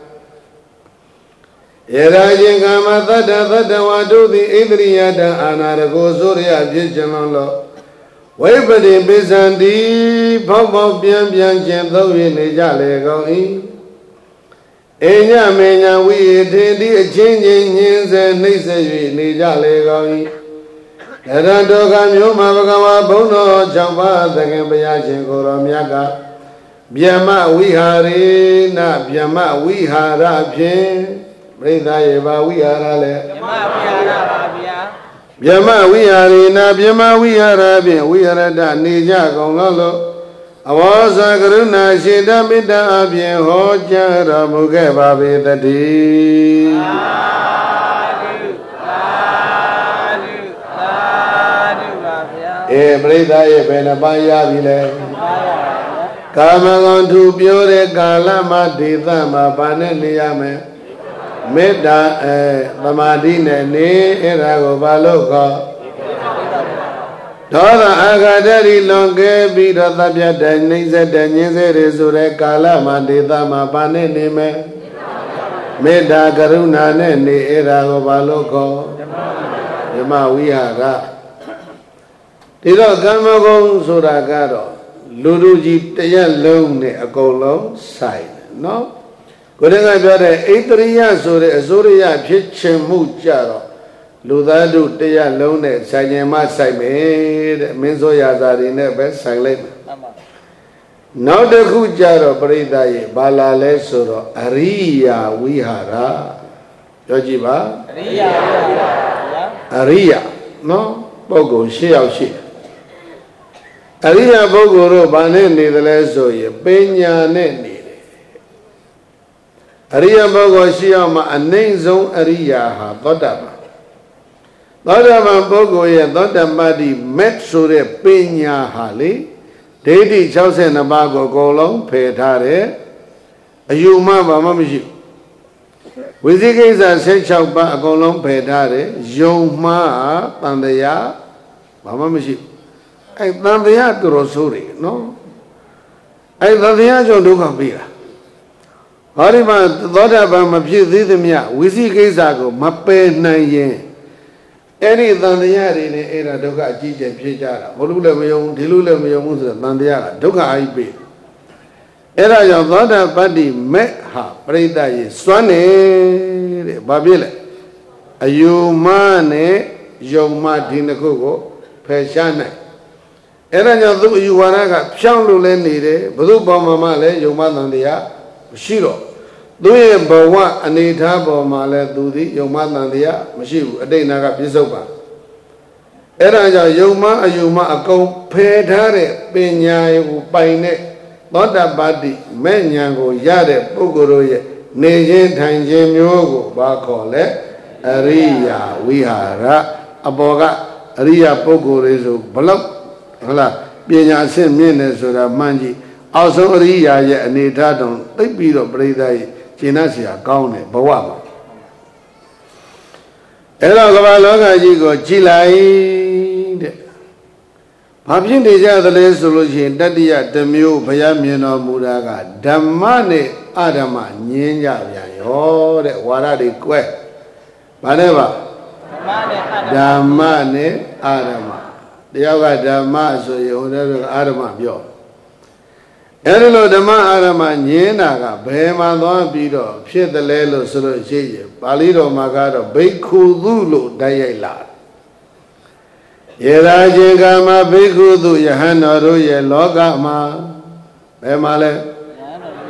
ယရာခြင်းကာမသတ္တသတ္တဝါတို့သည်ဣန္ဒြိယတအာနာရကိုဆိုရဖြစ်ခြင်းလောဝိပတိပိသန္တိဖောက်ဖောက်ပြန်ပြန်ခြင်းသုံးရနေကြလေကုန်၏အိညမေညာဝိထေတိအချင်းချင်းညင်းစေနှိမ့်ဆက်၍နေကြလေကုန်၏အရဟတောကမျိုးမှာဘဂဝါဘုံတော်၆ပါးသခင်ဘုရားရှင်ကိုယ်တော်မြတ်ကဗျမဝိဟာရေနဗျမဝိဟာရဖြင့်ပြိဿရေဘာဝိဟာရလဲဗျမဝိဟာရပါဗျာဗျမဝိဟာရေနဗျမဝိဟာရဖြင့်ဝိဟာရတနေကြကုန်လို့အဝါဇကရုဏာရှိတမေတ္တာအပြင်ဟောကြားတော်မူခဲ့ပါပေတည်းအေပရိသတ်ရဲ့ဘယ်နှပန်းရပြီလဲကာမဂုဏ်သူပြောတဲ့ကာလမှာဒေသမှာဘာနဲ့နေရမယ်မေတ္တာအဲသမာဓိနဲ့နေအဲ့ဒါကိုဘာလို့ခေါ်ဒေါသအာဃာတရီလွန်ကဲပြီးတော့သပြတ်တဲ့နှိမ့်ဆက်တဲ့ညင်းစေတွေဆိုတဲ့ကာလမှာဒေသမှာဘာနဲ့နေမယ်မေတ္တာကရုဏာနဲ့နေအဲ့ဒါကိုဘာလို့ခေါ်ဓမ္မဝိဟာရဒီတော့ကာမဂုဏ်ဆိုတာကတော့လူလူကြီးတရက်လုံးနဲ့အကုန်လုံးဆိုင်တယ်နော်ကိုယ်တည်းကပြောတဲ့ဣတရိယဆိုတဲ့အစိုးရဖြစ်ခြင်းမှုကြတော့လူသားတို့တရက်လုံးနဲ့ဆိုင်ခြင်းမဆိုင်မယ်တဲ့မင်းဆိုရာဇာတွေနဲ့ပဲဆိုင်လိုက်မယ်နောက်တစ်ခုကြတော့ပရိသတ်ရေဘာလာလဲဆိုတော့အရိယာဝိဟာရပြောကြည့်ပါအရိယာဝိဟာရအရိယာနော်ပုဂ္ဂိုလ်ရှစ်ယောက်ရှိတယ်အရိယာပုဂ္ဂိုလ်တို့ဘာနဲ့နေသလဲဆိုရင်ပညာနဲ့နေတယ်အရိယာပုဂ္ဂိုလ်ရှိအောင်မှာအနိုင်ဆုံးအရိယာဟာသောတာပန်သောတာပန်ပုဂ္ဂိုလ်ရဲ့သောတပတ္တိမက်ဆိုတဲ့ပညာဟာလေဒိဋ္ဌိ၆၂ပါးကိုအကုန်လုံးဖယ်ထားတယ်အယူမှဘာမှမရှိဝိသိကိစ္စ၁၆ပါးအကုန်လုံးဖယ်ထားတယ်ယုံမှားတန်တရားဘာမှမရှိအဲ့တန်တရားတော်တော်ဆိုးတယ်နော်အဲ့တန်တရားကြောင့်ဒုက္ခပေးတာဟောဒီမှာသောတာပန်မဖြစ်သေးသမျှဝိသိကိစ္စကိုမပယ်နိုင်ရင်အဲ့ဒီတန်တရားတွေနဲ့အဲ့ဒါဒုက္ခအကြီးကျယ်ဖြစ်ကြတာဘလို့လည်းမယုံဒီလိုလည်းမယုံဘူးဆိုတော့တန်တရားကဒုက္ခအကြီးပေးအဲ့ဒါကြောင့်သောတာပတ္တိမေဟာပရိသတ်ရေစွမ်းနေတဲ့ဘာဖြစ်လဲအယူမနဲ့ယုံမဒီနှစ်ခုကိုဖယ်ရှားနိုင်အဲ့ဒါကြောင့်သူအယူဝါဒကဖြောင်းလို့လဲနေတယ်ဘုသူ့ပေါ်မှာမှလည်းယုံမတန်တရားမရှိတော့သူရဲ့ဘဝအနေထားပေါ်မှာလဲသူသည်ယုံမတန်တရားမရှိဘူးအတိတ်နာကပြစ္ဆုတ်ပါအဲ့ဒါကြောင့်ယုံမအယူမအကုန်ဖယ်ထားတဲ့ပညာကိုပိုင်တဲ့သောတာပတ္တိမဲ့ဉာဏ်ကိုရတဲ့ပုဂ္ဂိုလ်တို့ရဲ့နေခြင်းထိုင်ခြင်းမျိုးကိုဘာခေါ်လဲအရိယာဝိဟာရအပေါ်ကအရိယာပုဂ္ဂိုလ်တွေဆိုဘလောက်ဟုတ်လားပညာအဆင့်မြင့်နေဆိုတာမှန်ကြည့်အောက်ဆုံးအရိယာရဲ့အနေထားတောင်သိပြီးတော့ပြိဿရဲ့ကျင့်တတ်เสียကောင်းတယ်ဘဝမှာအဲ့တော့ကမ္ဘာလောကကြီးကိုကြည်လိုက်တဲ့ဘာဖြစ်နေကြသလဲဆိုလို့ရှိရင်တတ္တိယတစ်မျိုးဘုရားမြင်တော်မူတာကဓမ္မနဲ့အဓမ္မညင်းကြပြန်ရောတဲ့ဝါရတွေကွဲဘာနဲ့ပါဓမ္မနဲ့အဓမ္မတယောက်ကဓမ္မဆိုရင်ဟိုတဲ့ကအဓမ္မပြောအဲ့ဒီလိုဓမ္မအဓမ္မညင်းတာကဘယ်မှာသွားပြီးတော့ဖြစ်တယ်လဲလို့ဆိုလို့ရှိရင်ပါဠိတော်မှာကတော့ဘိက္ခုသုလို့တိုက်ရိုက်လာယေရာခြင်းကမှာဘိက္ခုသုယဟန်တော်တို့ရဲ့လောကမှာဘယ်မှာလဲ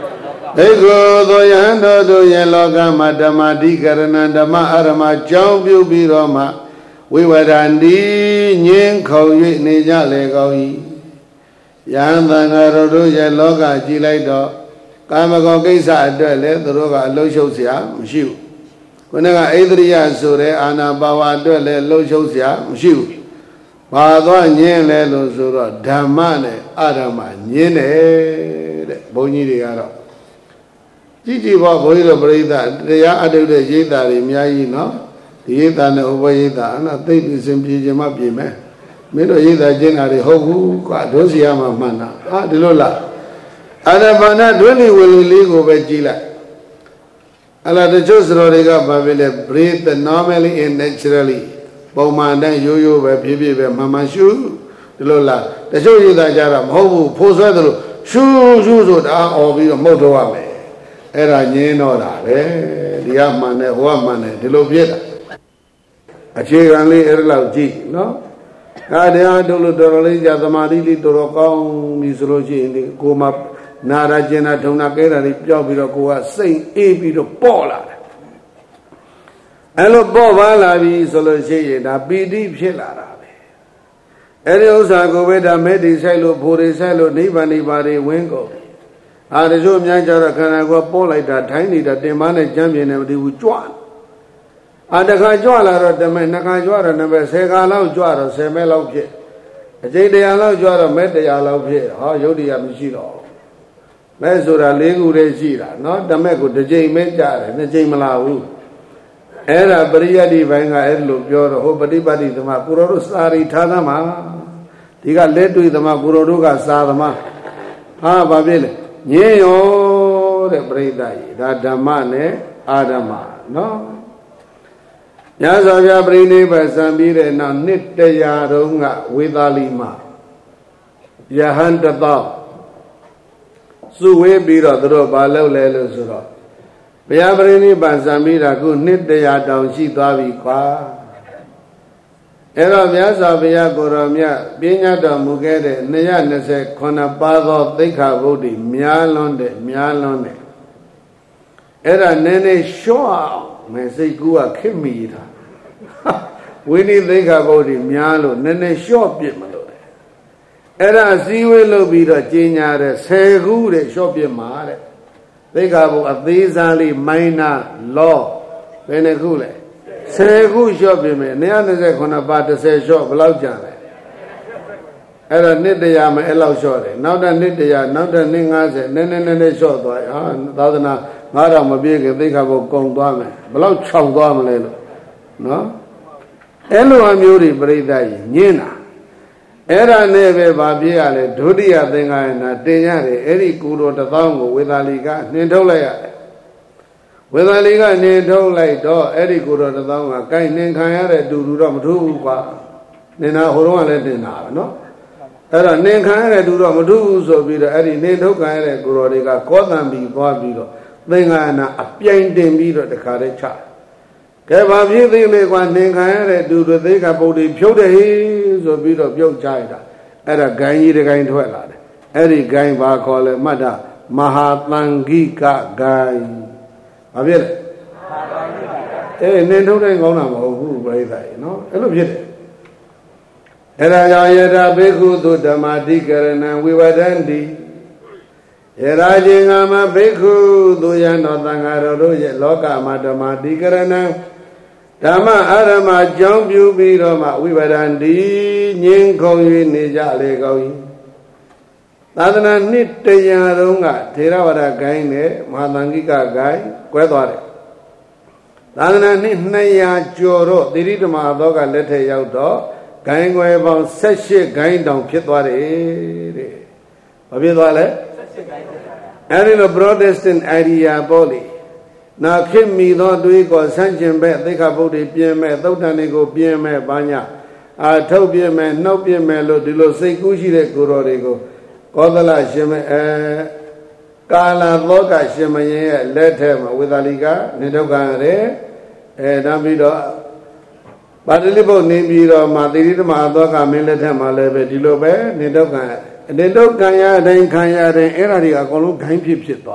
ဘေကုသောယဟန်တော်တို့ရဲ့လောကမှာဓမ္မတိကရဏဓမ္မအရမကြောင်းပြုပြီးတော့မှဝိဝရန္တိငင်းခုံ၍နေကြလေကောင်း၏ယဟန်သံဃာတော်တို့ရဲ့လောကကြည်လိုက်တော့ကာမဂုဏ်ကိစ္စအတွက်လည်းသူတို့ကအလုံးရှုပ်เสียမရှိဘူးခုနကဣန္ဒြိယဆိုတဲ့အာနာပါဝါအတွက်လည်းလုံးရှုပ်เสียမရှိဘူးဘာသွားညင်းလဲလို့ဆိုတော့ဓမ္မနဲ့အဓမ္မညင်းတယ်တဲ့ဘုန်းကြီးတွေကတော့ကြည်ကြည်ဘောဘုန်းကြီးတို့ပြိဿတရားအထုတ်တဲ့ရိပ်သာတွေအများကြီးနော်ဒီရိပ်သာနဲ့ဥပရိပ်သာအဲ့ဒါသိပြီးစင်ပြေခြင်းမပြေမယ်မင်းတို့ရိပ်သာကျင့်တာတွေဟုတ်ဘူးကွာဒုစရမှာမှန်တာဟာဒီလိုလားအာရမဏဒွိလိဝေလူလေးကိုပဲကြည်လိုက်အဲ့ဒါတချို့စတော်တွေကဘာဖြစ်လဲ breathe normally and naturally ပုံမှန်တိုင်းရိုးရိုးပဲဖြည်းဖြည်းပဲမှန်မှန်ရှုဒီလိုလားတချို့ရိပ်သာကြတာမဟုတ်ဘူးဖိုးဆွဲတယ်လို့ရှုရှုဆိုတာအော်ပြီးတော့မှုတ်တော့ရမယ်အဲ့ဒါညင်းတော့တာပဲဒီကမှန်တယ်ဟိုကမှန်တယ်ဒီလိုဖြစ်တာအခြေခံလေးအဲ့လောက်ကြည့်နော်ဒါတရားတို့လို့တော်တော်လေးကြာသမာဓိလေးတော်တော်ကောင်းပြီဆိုလို့ရှိရင်ဒီကိုမှနာရကျင်တာထုံနာကဲတာလေးပြောက်ပြီးတော့ကိုကစိတ်အေးပြီးတော့ပေါ့လာတယ်အဲ့လိုပေါ့ပါလာပြီဆိုလို့ရှိရင်ဒါပီတိဖြစ်လာတာပဲအဲ့ဒီဥစ္စာကိုပဲဒါမဲတိဆိုင်လို့ဖိုတွေဆိုင်လို့နိဗ္ဗာန်နိဗ္ဗာန်တွေဝင်းကုန်အာတချို့အများကြတော့ခန္ဓာကိုယ်ပေါ့လိုက်တာထိုင်းနေတာတင်မနဲ့ကြမ်းပြင်းနေမတည်ဘူးကြွအာတခါကြွလာတော့တမဲနှစ်ခါကြွတော့နှစ်ပဲဆယ်ခါလောက်ကြွတော့ဆယ်မဲလောက်ဖြစ်အကျိတ်တရားလောက်ကြွတော့မဲတရားလောက်ဖြစ်ဟောယုတ်တရားမရှိတော့မဲဆိုတာလေးခုတည်းရှိတာနော်တမဲကိုတစ်ကြိမ်မဲကြတယ်နှစ်ကြိမ်မလာဘူးအဲ့ဒါပရိယတ်ဒီဘိုင်းကအဲ့လိုပြောတော့ဟိုပฏิပတ်တိသမကိုရောတို့စာရီထားသမှာဒီကလက်တွေ့သမကိုရောတို့ကစာသမှာဟာဘာဖြစ်လဲညင်ရောတဲ့ပရိသတ်ကြီးဒါဓမ္မနဲ့အာဓမ္မနော်ညဇောပြပရိနိဗ္ဗာန်စံပြီးတဲ့နောက်နှစ်တရာတုန်းကဝေသာလီမှာယဟန်တသောစုဝေးပြီးတော့သူတို့ဘာလုပ်လဲလို့ဆိုတော့ဘုရားပရိနိဗ္ဗာန်စံပြီးတာခုနှစ်တရာတောင်ရှိသွားပြီကွာအဲ့တော့မြတ်စွာဘုရားကိုရောမြတ်ပညာတော်မူခဲ့တဲ့နှစ်ရာနှစ်ဆယ်ခုနှစ်ပါးသောသိက္ခာပုဒ်တွေများလွန်းတဲ့များလွန်းတဲ့အဲ့ဒါနည်းနည်းရှော့အောင်မယ်စိတ်ကူးကခက်မိတာဝိနည်းသိက္ခာပုဒ်တွေများလို့နည်းနည်းရှော့ပြစ်မလို့တဲ့အဲ့ဒါစည်းဝေးလုပ်ပြီးတော့ကျင်းညာတဲ့ဆယ်ခုတဲ့ရှော့ပြစ်မှာတဲ့သိက္ခာပုဒ်အသေးစားလေးမိုင်းနာလောဘယ်နှခုလဲဆယ်ခုလျှော့ပြင်မယ်နှစ်ရာနှစ်ဆယ်ခုနှစ်ပါးတစ်ဆယ်လျှော့ဘယ်လောက်ကြာလဲအဲ့တော့နှစ်တရာမအဲ့လောက်လျှော့တယ်နောက်တဲ့နှစ်တရာနောက်တဲ့နှစ်ငါးဆယ်နည်းနည်းနည်းနည်းလျှော့သွားဟာသာသနာငါးထောင်မပြည့်ခင်သိက္ခာပုဒ်ကုန်သွားမယ်ဘယ်လောက်ခြောက်သွားမလဲလို့နော်အဲ့လိုအမျိုးတွေပြိဿကြီးညင်းတာအဲ့ဒါနဲ့ပဲဗာပြည့်ရလဲဒုတိယသင်္ဃာယနာတင်ရတယ်အဲ့ဒီကူတော်တစ်သောင်းကိုဝေသာလီကနှင်ထုတ်လိုက်ရတယ်ဝေသာလီကနှင်ထုတ်လိုက်တော့အဲ့ဒီကူတော်တစ်သောင်းကကိုင်းနှင်ခံရတဲ့တူတူတော့မထူးဘူးကွာနှင်တာဟိုတော့ကလည်းတင်တာပဲနော်အဲ့တော့နှင်ခံရတဲ့တူတော့မထူးဘူးဆိုပြီးတော့အဲ့ဒီနှင်ထုတ်ခံရတဲ့ကူတော်တွေကကောသံပြီးသွားပြီးတော့သင်္ဃာယနာအပြိုင်တင်ပြီးတော့တခါတည်းချကဲဘာဖြစ်သေးလဲကွာနှင်ခံရတဲ့တူတွေသိက္ခာပုဒ်တွေဖြုတ်တယ်ဟေးဆိုပြီးတော့ပြုတ်ချရတာအဲ့ဒါဂိုင်းကြီးတစ်ဂိုင်းထွက်လာတယ်အဲ့ဒီဂိုင်းဘာခေါ်လဲမှတ်တာမဟာသံဃိကဂိုင်းဘာဖြစ်လဲအေးနှင်ထုတ်တဲ့ကောင်းတာမဟုတ်ဘူးပြိဿရေနော်အဲ့လိုဖြစ်တယ်အဲ့ဒါကြောင့်ယထာဘေကုသုဓမ္မာတိကရဏံဝိဝဒန္တိယရာချင်းကမဘေကုသူယံတော်သံဃာတော်တို့ရဲ့လောကမှာဓမ္မာတိကရဏံဓမ္မအာရမကြောင်းပြုပြီးတော့မှဝိပဒံဒီငင်းခုံ၍နေကြလေကောင်း၏သာသနာနှစ်တရာတုန်းကထေရဝါဒဂိုင်းနဲ့မဟာသံဃိကဂိုင်းကွဲသွားတယ်သာသနာနှစ်နှစ်ရာကျော်တော့သီရိဓမ္မသောကလက်ထက်ရောက်တော့ဂိုင်းကွယ်ပေါင်း၁၈ဂိုင်းတောင်ဖြစ်သွားတယ်တဲ့ဘာဖြစ်သွားလဲအဲဒီလို Protestant idea ပေါ့လေနာခေမီသောတွေးကိုဆန့်ကျင်ဘက်သိက္ခာပုဒ်တွေပြင်မဲ့သုတ်တန်တွေကိုပြင်မဲ့ဘာညာအာထုတ်ပြင်မဲ့နှုတ်ပြင်မဲ့လို့ဒီလိုစိတ်ကူးရှိတဲ့ကိုယ်တော်တွေကိုကောသလရှင်မအဲကာလသောကရှင်မင်းရဲ့လက်ထက်မှာဝေသာလီကနေဒုက္ခရတယ်အဲနောက်ပြီးတော့ပါဠိပုဒ်နေပြီးတော့မှသီရိဓမ္မသောကမင်းလက်ထက်မှာလည်းပဲဒီလိုပဲနေဒုက္ခနေဒုက္ခရတိုင်းခံရတိုင်းအဲ့ဒါတွေအကုန်လုံးဂိုင်းဖြစ်ဖြစ်သွား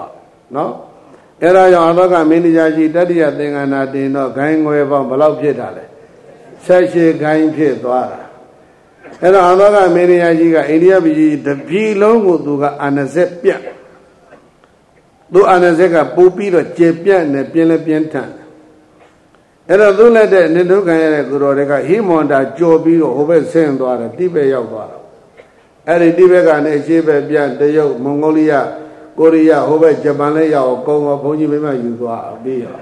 နော်အဲ့ဒါကြောင့်အသောကမင်းတရားကြီးတတိယသင်္ကနာတင်တော့ဂိုင်းငွယ်ပေါင်းဘယ်လောက်ဖြစ်တာလဲဆက်ရှိဂိုင်းဖြစ်သွားတာအဲ့တော့အသောကမင်းတရားကြီးကအိန္ဒိယပြည်တပြည်လုံးကိုသူကအာဏာစက်ပြတ်သူအာဏာစက်ကပို့ပြီးတော့ကျေပြတ်နေပြင်းလဲပြင်းထန်အဲ့တော့သူလက်တဲ့နေဒုက္ခရတဲ့သူတော်တွေကဟိမန္တာကြော်ပြီးတော့ဟိုဘက်ဆင်းသွားတယ်တိဘက်ရောက်သွားတယ်အဲ့ဒီတိဘက်ကနေအရှေ့ဘက်ပြန်တရုတ်မွန်ဂိုလီးယားကိုရီးယားဟိုဘက်ဂျပန်လည်းရောက်အောင်ကောင်းကောင်းဘုန်းကြီးမိမယူသွားပြီးရော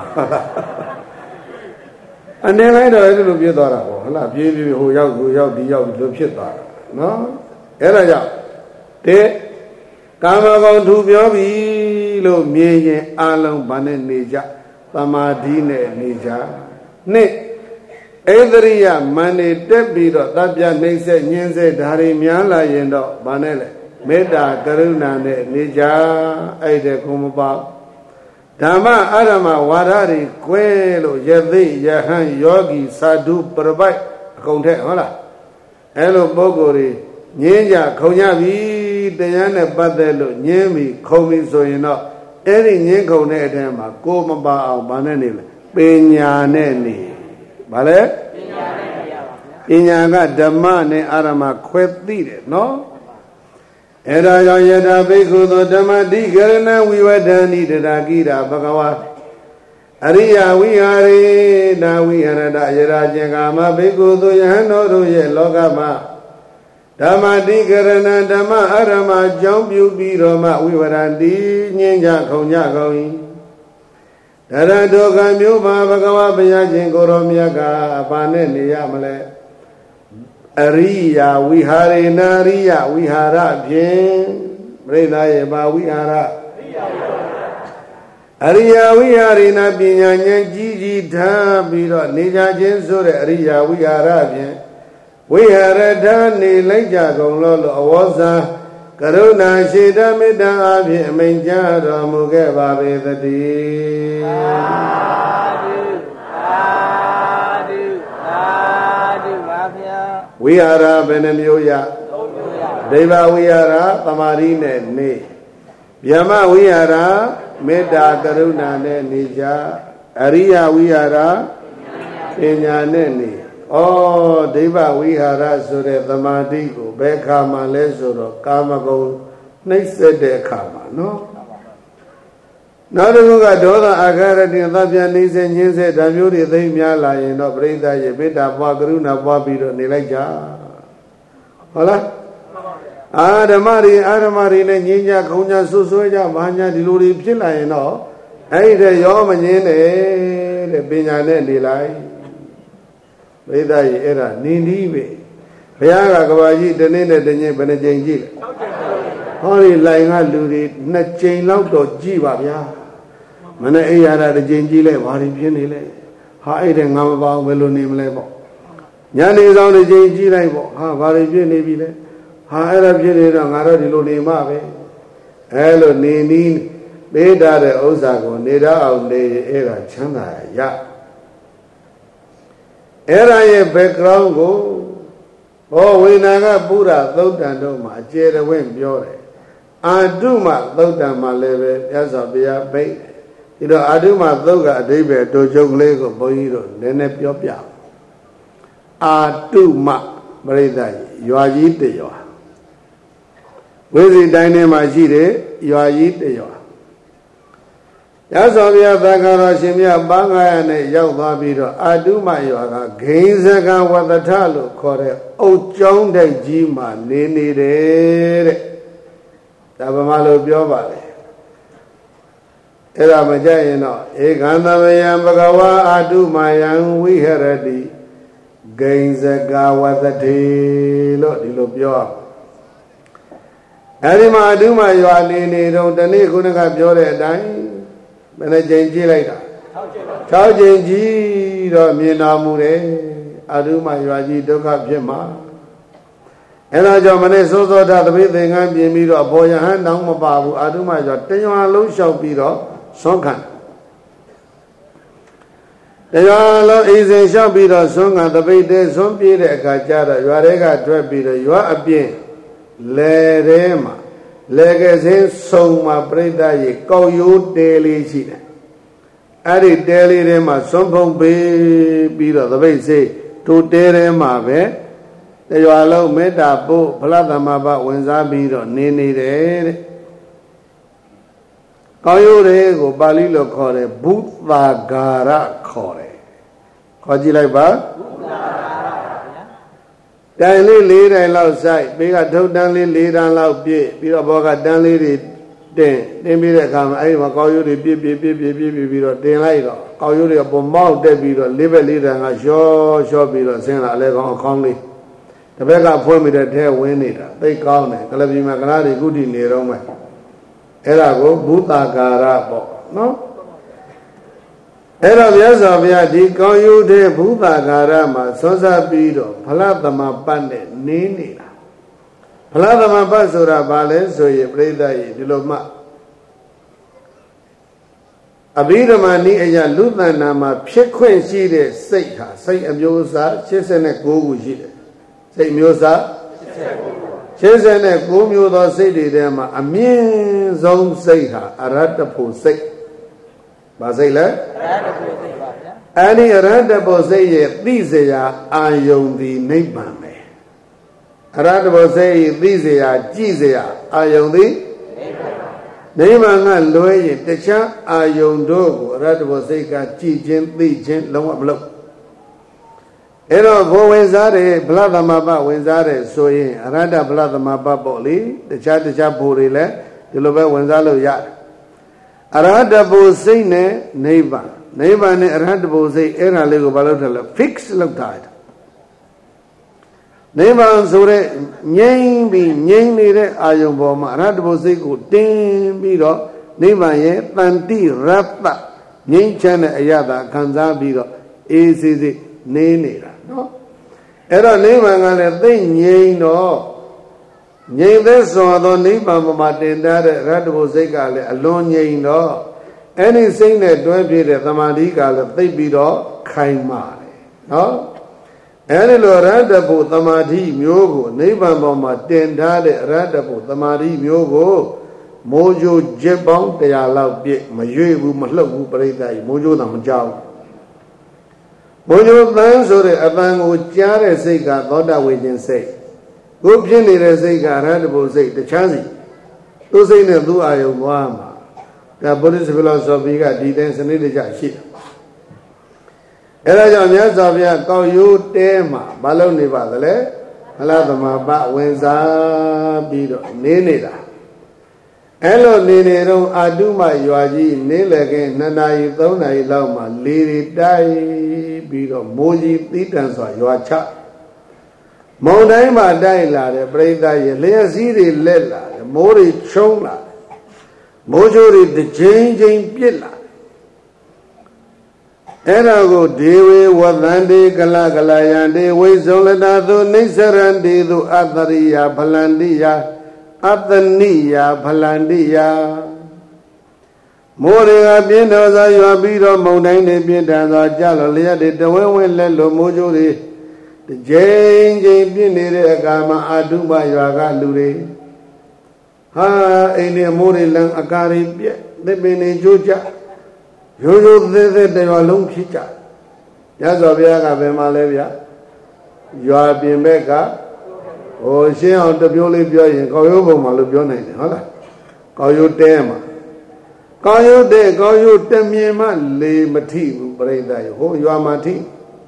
အနေပိုင်းတော့အဲ့လိုဖြစ်သွားတာပေါ့ဟုတ်လားပြေးပြေးဟိုရောက်ဟိုရောက်ဒီရောက်ဒီလိုဖြစ်သွားတာနော်အဲ့ဒါကြောင့်တဲ့ကာမဂုဏ်ထူပြောပြီလို့မြင်ရင်အလုံးဘာနဲ့နေကြသမာဓိနဲ့နေကြနှစ်ဣန္ဒရိယမန်နေတက်ပြီးတော့တပ်ပြနှိမ့်ဆက်ညင်းဆက်ဓာရီများလာရင်တော့ဘာနဲ့လဲမေတ္တာကရုဏာနဲ့နေကြအဲ့တဲ့ခုမပေါ့ဓမ္မအရမဝါဒတွေကွဲလို့ယသိယဟန်ယောဂီသာဓုပရပိုက်အကုန်ထက်ဟုတ်လားအဲ့လိုပုဂ္ဂိုလ်တွေညင်းကြခုံကြပြီတရားနဲ့ပတ်သက်လို့ညင်းပြီခုံပြီဆိုရင်တော့အဲ့ဒီညင်းခုံတဲ့အတန်းမှာကိုမပါအောင်ဗာနဲ့နေလဲပညာနဲ့နေဗာလဲပညာနဲ့နေရပါဗျာပညာကဓမ္မနဲ့အာရမခွဲသိတယ်နော်အဲ့ဒါကြောင့်ယထာဘိက္ခုသောဓမ္မတိကရဏဝိဝဒန္တိတရာကိရာဘဂဝါအရိယဝိဟာရေနာဝိဟရတယရာကျင်ကာမဘိက္ခုသောယဟန်တော်တို့ရဲ့လောကမှာဓမ္မတိကရဏဓမ္မအရမအကြောင်းပြုပြီးတော့မှဝိဝရတိညင်ကြခုံကြကုန်၏တရဒုက္ခမျိုးမှာဘဂဝါဘုရားရှင်ကိုရောမြတ်ကဘာနဲ့နေရမလဲအရိယဝိဟာရေနာရိယဝိဟာရဖြင့်ပြိဿရဲ့ဘာဝိဟာရအရိယဝိဟာရေနာပညာဉာဏ်ကြီးကြီးထားပြီးတော့နေကြခြင်းဆိုတဲ့အရိယဝိဟာရဖြင့်ဝိဟာရထနေလိုက်ကြကုန်လို့အဝေါဇာကရုဏာရှိတမေတ္တာအဖြင့်အမိန်ကြားတော်မူခဲ့ပါပေသတည်းသာဓုသာဓုသာဓုပါဗျာဝိဟာရဘယ်နှမျိုးရဒိဗ္ဗဝိဟာရသမာဓိနဲ့နေဗျမဝိဟာရမေတ္တာကရုဏာနဲ့နေကြအရိယဝိဟာရပညာနဲ့နေဩဒိဗ္ဗဝိဟာရဆိုတဲ့သမာဓိကိုဘယ်ခါမှလဲဆိုတော့ကာမဂုဏ်နှိမ့်ဆက်တဲ့အခါမှာနော်နောက်တစ်ခုကဒေါသအာဃာရတင်သဗျာနှိမ့်ဆက်ညင်းဆက်ဓာမျိုးတွေသိမ့်များလာရင်တော့ပြိဿရဲ့မေတ္တာပွားကရုဏာပွားပြီးတော့နေလိုက်ကြဟုတ်လားအာဓမ္မတွေအာဓမ္မတွေနဲ့ညင်းကြခုံကြဆွဆွဲကြဘာညာဒီလိုတွေဖြစ်လာရင်တော့အဲ့ဒီတဲ့ရောမညင်းနဲ့တဲ့ပညာနဲ့နေလိုက်ပရိသတ်ကြီးအဲ့ဒါနေနီးပဲဘုရားကကဘာကြီးတနေ့နဲ့တညဘယ်နှကြိမ်ကြည့်လဲဟောဒီလိုင်ကလူတွေနှစ်ကြိမ်လောက်တော့ကြည့်ပါဗျာမနေ့အိယာရတစ်ကြိမ်ကြည့်လဲဘာတွေဖြစ်နေလဲဟာအဲ့တဲ့ငါမပေါအောင်ဘယ်လိုနေမလဲပေါ့ညနေဆောင်တစ်ကြိမ်ကြည့်လိုက်ပေါ့ဟာဘာတွေဖြစ်နေပြီလဲဟာအဲ့ဒါဖြစ်နေတော့ငါတော့ဒီလိုနေမှပဲအဲ့လိုနေနီးပေးထားတဲ့ဥစ္စာကိုနေတော့အောင်နေအဲ့ဒါချမ်းသာရအဲ့ဒါရဲ့ background ကိုဟောဝိနာကပုရသုတ်တန်တို့မှာအကျယ်တဝင့်ပြောတယ်အာတုမသုတ်တန်မှာလည်းပဲမြတ်စွာဘုရားပိတ်ဒီတော့အာတုမသုတ်ကအဓိပ္ပာယ်တို့ချုပ်ကလေးကိုဘုန်းကြီးတို့နည်းနည်းပြောပြအာတုမပရိသတ်ရွာကြီးတရွာဝိဇိတိုင်းထဲမှာရှိတယ်ရွာကြီးတရွာရသော်ဗျာသံဃာတော်ရှင်မြတ်ပန်းကားရနဲ့ရောက်သွားပြီးတော့အာတုမရွာကဂိဉ္စကဝတ္တထလို့ခေါ်တဲ့အုတ်ကျောင်းတိုက်ကြီးမှာနေနေတယ်တဲ့ဒါဗမာလိုပြောပါလေအဲ့ဒါမကြရင်တော့ဧကံသမယံဘဂဝါအာတုမယံဝိဟရတိဂိဉ္စကဝတ္တထေလို့ဒီလိုပြောအောင်အဲ့ဒီမှာအာတုမရွာနေနေတော့တနေ့ခုနကပြောတဲ့အတိုင်းဘယ်နှကြိမ်ကြည့်လိုက်တာ၆ကြိမ်ကြည့်တော့မြင်တော်မူတယ်အာတုမရွာကြီးဒုက္ခဖြစ်မှာအဲဒါကြောင့်မနေ့စိုးစောထသပိသင်္ကန်းပြင်ပြီးတော့ဘောယဟန်တောင်းမပါဘူးအာတုမရွာတရွာလုံးလျှောက်ပြီးတော့ဆွမ်းခံတရွာလုံးအိမ်စဉ်လျှောက်ပြီးတော့ဆွမ်းခံသပိတဲ့ဆွမ်းပြေးတဲ့အခါကျတော့ရွာတွေကထွက်ပြီးတော့ရွာအပြင်လေထဲမှာလေကစင်းဆုံမှာပြိတ္တရေကောက်ရိုးတဲလေးရှိတယ်အဲ့ဒီတဲလေးထဲမှာစွန့်ဖုံးပေးပြီးတော့သပိတ်စေးထိုတဲထဲမှာပဲတရွာလုံးမေတ္တာပို့ဖလားသမဘဝင်စားပြီးတော့နေနေတယ်တဲ့ကောက်ရိုးတွေကိုပါဠိလိုခေါ်တယ်ဘုသာဂါရခေါ်တယ်ခေါ်ကြည့်လိုက်ပါတိုင်လေးလေးတိုင်လောက်ဆိုင်ဘေးကထုတ်တန်းလေးလေးတန်းလောက်ပြည့်ပြီးတော့ဘောကတန်းလေးတွေတင်တင်ပြီးတဲ့အခါမှာအဲ့ဒီမှာကောက်ရိုးတွေပြည့်ပြည့်ပြည့်ပြည့်ပြည့်ပြီးတော့တင်လိုက်တော့ကောက်ရိုးတွေကပုံမောက်တက်ပြီးတော့လေးဘက်လေးတန်းကရှောရှောပြီးတော့ဆင်းလာအလဲကောင်းအကောင်းလေးတစ်ဘက်ကဖွင့်ပြီးတဲ့ထဲဝင်းနေတာသိကောင်းတယ်ကလပီမှာကလားတွေကုတီနေတော့မယ်အဲ့ဒါကိုဘုသာကာရပေါ့နော်အဲ့တော့မြတ်စွာဘုရားဒီကောင်းရိုးတဲ့ဘုသာကာရမှာစောစားပြီးတော့ဖလားသမပတ်နဲ့နေနေတာဖလားသမပတ်ဆိုတာဘာလဲဆိုရင်ပြိဿရေဒီလိုမှအဘိဓမ္မာနည်းအရာလူသဏ္ဍာန်မှာဖြစ်ခွင့်ရှိတဲ့စိတ်ဟာစိတ်အမျိုးအစား၈၉ခုရှိတယ်စိတ်မျိုးစား၈၉မျိုးသောစိတ်တွေထဲမှာအမြင့်ဆုံးစိတ်ဟာအရဟတဖို့စိတ်ဘာစိတ်လဲအရဟတဖို့စိတ်ပါဗျာအဲ့ဒီအရဟတဖို့စိတ်ရဲ့သိစရာအာယုန်ဒီနိဗ္ဗာန်ပဲအရဟတဖို့စိတ်ရဲ့သိစရာကြည့်စရာအာယုန်ဒီနိဗ္ဗာန်နိဗ္ဗာန်ကလွဲရင်တခြားအာယုန်တို့ကိုအရဟတဖို့စိတ်ကကြည့်ခြင်းသိခြင်းလုံးဝမလုပ်အဲ့တော့ဘုံဝင်စားတယ်ဗလသမပဝင်စားတယ်ဆိုရင်အရဟတဗလသမပပေါ့လေတခြားတခြားဘိုးတွေလည်းဒီလိုပဲဝင်စားလို့ရတယ်အရဟတဘုစိတ်နဲ့နိဗ္ဗာန်နိဗ္ဗာန်နဲ့အရဟတဘုစိတ်အဲ့ဒါလေးကိုဘာလို့ထလဲ fix လုပ်ထားတယ်နိဗ္ဗာန်ဆိုတဲ့ငြိမ့်ပြီးငြိမ့်နေတဲ့အာယုံပေါ်မှာအရဟတဘုစိတ်ကိုတင်းပြီးတော့နိဗ္ဗာန်ရဲ့တန်တိရတ္တငြိမ့်ချမ်းတဲ့အရာသာခံစားပြီးတော့အေးစေးစေးနေနေတာနော်အဲ့တော့နိဗ္ဗာန်ကလည်းသိငြိမ်တော့ငြိမ်သက်စွာသောနိဗ္ဗာန်မှာတင်ထားတဲ့ရတ္တဘုစိတ်ကလည်းအလွန်ငြိမ်တော့အဲ့ဒီစိတ်နဲ့တွဲပြည့်တဲ့သမာဓိကလည်းသိပြီးတော့ခိုင်မာတယ်နော်အဲ့ဒီလိုရတ္တဘုသမာဓိမျိုးကိုနိဗ္ဗာန်ပေါ်မှာတင်ထားတဲ့ရတ္တဘုသမာဓိမျိုးကိုမိုးကြိုးကျက်ပေါင်းတရားလောက်ပြည့်မရွေ့ဘူးမလှုပ်ဘူးပြိဿကြီးမိုးကြိုးတော့မကြောက်ဘုံညုသန်းဆိုတဲ့အပန်းကိုကြားတဲ့စိတ်ကသောတာဝိညာဉ်စိတ်ကိုဖြစ်နေတဲ့စိတ်ကရဟတဘုစိတ်တခြားစီသူစိတ်နဲ့သူ့အာယုံသွားမှာဒါ Buddhist philosophy ကဒီတဲ့စနစ်တကျရှိတယ်အဲဒါကြောင့်မြတ်စွာဘုရားကောက်ရိုးတဲမှာမလုပ်နေပါသလဲဖလားသမပဝင်စားပြီးတော့နေနေတာအဲ့လိုနေနေတော့အာတုမရွာကြီးနေလေခင်နှစ်နာရီသုံးနာရီလောက်မှလေတွေတိုက်ပြီးတော့မိုးကြီးသီးတန်စွာရွာချမုန်တိုင်းမှာတိုက်လာတယ်ပြိဿရဲ့လျှက်စီးတွေလက်လာတယ်မိုးတွေချုံလာတယ်မိုးချိုးတွေတစ်ချိန်ချိန်ပြစ်လာအဲ့ဒါကိုဒေဝေဝသန္တိကလကလယန္တိဝိဇုလနာသုနိစ္စရန္တိသုအတ္တရိယဖလန္တိယအတ္တနိယဖလန္တိယမိုးတွေကပြင်းတော်စွာရွာပြီးတော့မုန်တိုင်းတွေပြင်းထန်စွာကြလို့လျှက်တွေတဝဲဝဲလက်လို့မိုးချိုးတွေတစ်ချိန်ချိန်ပြင်းနေတဲ့အခါမှာအာတုပရွာကလူတွေဟာအိမ်တွေမိုးတွေလမ်းအကာတွေပြက်သစ်ပင်တွေကျိုးကျရိုးရိုးသေးသေးတရွာလုံးဖြစ်ကြရသော်ဘုရားကဘယ်မှာလဲဗျာရွာပြင်ဘက်ကဟိုရှင်းအောင်တပြိုးလေးပြောရင်ကောက်ရိုးပုံမှာလို့ပြောနိုင်တယ်ဟုတ်လားကောက်ရိုးတဲမှာကောက်ရိုးတဲကောက်ရိုးတမြင်မှလေမထိဘူးပြိဿရေဟိုရွာမှာထိ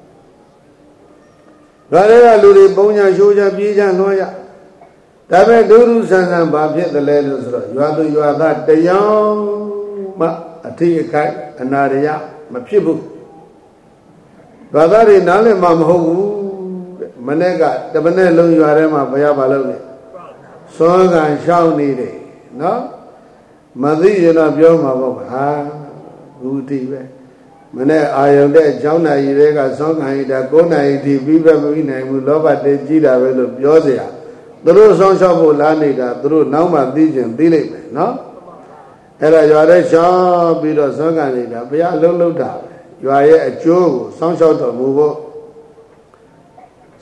ဒါတွေကလူတွေပုံညာရှိုးကြပြေးကြလွှမ်းရဒါပဲဒုရုဆန်းဆန်းဘာဖြစ်တယ်လဲလို့ဆိုတော့ရွာသူရွာသားတယောက်မှအထိအခိုက်အနာရယမဖြစ်ဘူးရွာသားတွေနားလည်မှာမဟုတ်ဘူးမနေ့ကတပနဲ့လုံးရွာထဲမှာဘုရားဘာလုပ်လဲစောကံရှောင်းနေတယ်နော်မသိရင်တော့ပြောမှာပေါ့ဟာဘူးတိပဲမနေ့အာယုန်တဲ့၆နာရီတွေကစောကံရတာ၉နာရီထိပြီးပဲမပြီးနိုင်ဘူးလောဘတည်းကြီးတာပဲလို့ပြောเสียသူတို့ဆောင်းလျှောက်ဖို့လားနေတာသူတို့နောက်မှသိခြင်းသိလိမ့်မယ်နော်အဲ့ဒါရွာထဲရှောင်းပြီးတော့စောကံနေတာဘုရားအလုံးလုံးတာပဲရွာရဲ့အကျိုးကိုစောင်းလျှောက်တော်မူဖို့စ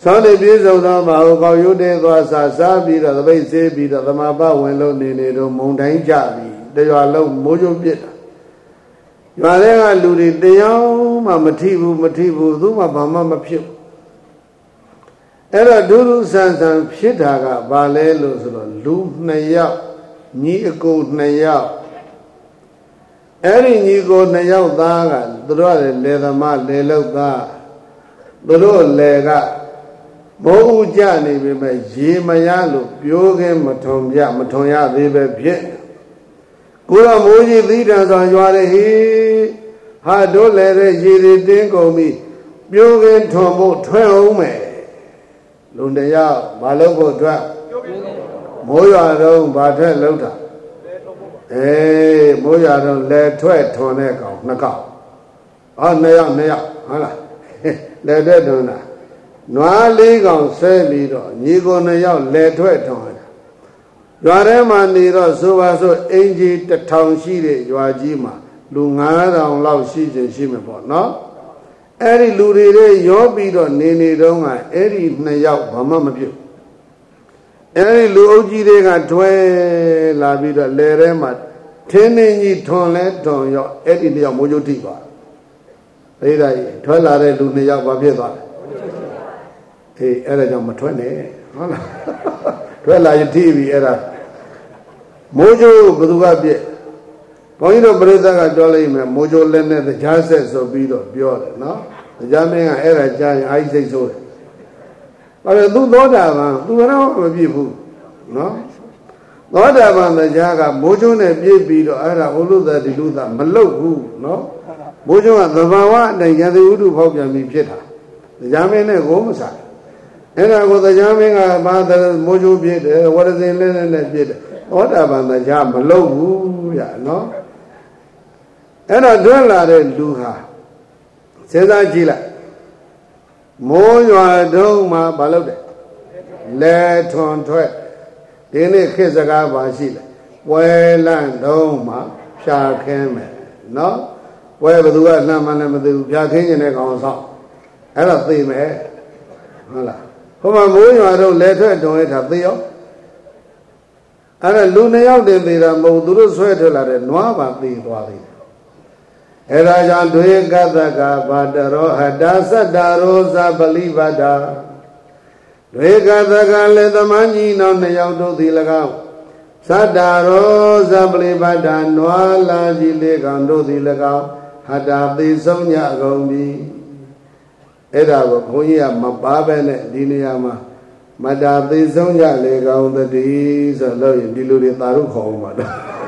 သောတိပြေဆုံးသောမဟုတ်ကောက်ရုတ်တဲ့သွားစားစားပြီးတော့သပိတ်ဆေးပြီးတော့သမဘဝင်လို့နေနေတော့မုံတိုင်းကြပြီတရွာလုံးမိုးကြိုးပြစ်တာရွာထဲကလူတွေတရားမှမထိဘူးမထိဘူးသူမှဘာမှမဖြစ်အဲ့တော့ဒုဒုဆန်းဆန်းဖြစ်တာကဘာလဲလို့ဆိုတော့လူနှစ်ယောက်ညီအကိုနှစ်ယောက်အဲ့ဒီညီကိုနှစ်ယောက်သားကသူတို့ကလေသမားလေလောက်သားသူတို့လေကမိုးဥကြနေပြီမဲ့ရေမရလို့ပြိုးခင်းမထုံပြမထုံရသေးပဲဖြစ်ကိုတော့မိုးကြီးသီးတံဆောင်ရွာတယ်ဟိဟာတို့လေတဲ့ရေတွေတင်းကုန်ပြီပြိုးခင်းထုံဖို့ထွဲအောင်မယ်လူတယောက်မလုပ်ဖို့အတွက်မိုးရွာတော့ဘာထက်လောက်တာအေးမိုးရွာတော့လေထွက်ထွန်တဲ့ကောင်နှစ်ကောင်အော်နှစ်ယောက်နှစ်ယောက်ဟုတ်လားလေထွက်ထွန်တာနွားလေးကောင်ဆဲပြီးတော့ညီကိုနှစ်ယောက်လေထွက်ထွန်တာရွာထဲမှာနေတော့ဆိုပါဆိုအင်ကြီးတစ်ထောင်ရှိတဲ့ရွာကြီးမှာလူငါးထောင်လောက်ရှိခြင်းရှိမှာပေါ့နော်အဲ့ဒီလူတွေတွေရောပြီးတော့နေနေတော့ကအဲ့ဒီနှစ်ယောက်ဘာမှမပြုတ်အဲ့ဒီလူအုပ်ကြီးတွေကထွဲလာပြီးတော့လေထဲမှာထင်းနေကြီးထွန်လဲထွန်ရောအဲ့ဒီနှစ်ယောက်မိုးကြိုးထိသွားသိတာကြီးထွဲလာတဲ့လူနှစ်ယောက်ဘာဖြစ်သွားလဲအေးအဲ့ဒါကြောင့်မထွဲနဲ့ဟုတ်လားထွဲလာရင်ထိပြီအဲ့ဒါမိုးကြိုးဘယ်သူကပြည့်ဘုန်းကြီးတို့ပြိဿကပြောလိုက်မယ်မိုးကြိုးလက်နဲ့တရားဆက်ဆိုပြီးတော့ပြောတယ်နော်တရားမင်းကအဲ့ဒါကြားရင်အာစိတ်ဆိုးတယ်ဘာလို့သူသောတာပန်သူကတော့မပြည့်ဘူးနော်သောတာပန်တရားကမိုးကြိုးနဲ့ပြည့်ပြီးတော့အဲ့ဒါဥလုသတိလုသမလုတ်ဘူးနော်မိုးကြိုးကသဘာဝအတိုင်းယန္တိဝိတုဖောက်ပြန်ပြီးဖြစ်တာတရားမင်းနဲ့ကိုမစားအဲ့ဒါကိုတရားမင်းကဘာမိုးကြိုးပြည့်တယ်ဝရဇင်လေးနဲ့ပြည့်တယ်သောတာပန်တရားမလုတ်ဘူးရနော်အဲ့တော့တွန်းလာတဲ့လူဟာစဉ်းစားကြည့်လိုက်မိုးရွာတုံးမှာမလုပ်တယ်လဲထွန်ထွက်ဒီနေ့ခေတ်စကားပါရှိလဲပွဲလန့်တုံးမှာဖြာခင်းမယ်နော်ပွဲဘသူကလှမ်းမှလည်းမသိဘူးဖြာခင်းနေတဲ့ကောင်ဆောက်အဲ့တော့သိမယ်ဟုတ်လားဟိုမှာမိုးရွာတုံးလဲထွက်တွန်ရတာသိရောအဲ့ဒါလူနှစ်ယောက်တည်းသေးတာမဟုတ်သူတို့ဆွဲထွက်လာတဲ့နွားပါသိသွားပြီအဲ့ဒါကြောင့်ဒွေကတကဘာတရောဟတာသတ္တရောဇပလိဗတာဒွေကတကလည်းသမန်းကြီးနောက်နှစ်ယောက်တို့သည်၎င်းသတ္တရောဇပလိဗတာနွားလာကြီးလေးကောင်တို့သည်၎င်းဟတာသိဆုံးညကုန်ပြီအဲ့ဒါကိုဘုန်းကြီးကမပါပဲနဲ့ဒီနေရာမှာမတာသိဆုံးကြလေကောင်းတည်းဆိုလို့ရင်ဒီလူတွေသာရုခေါ်အောင်ပါတော့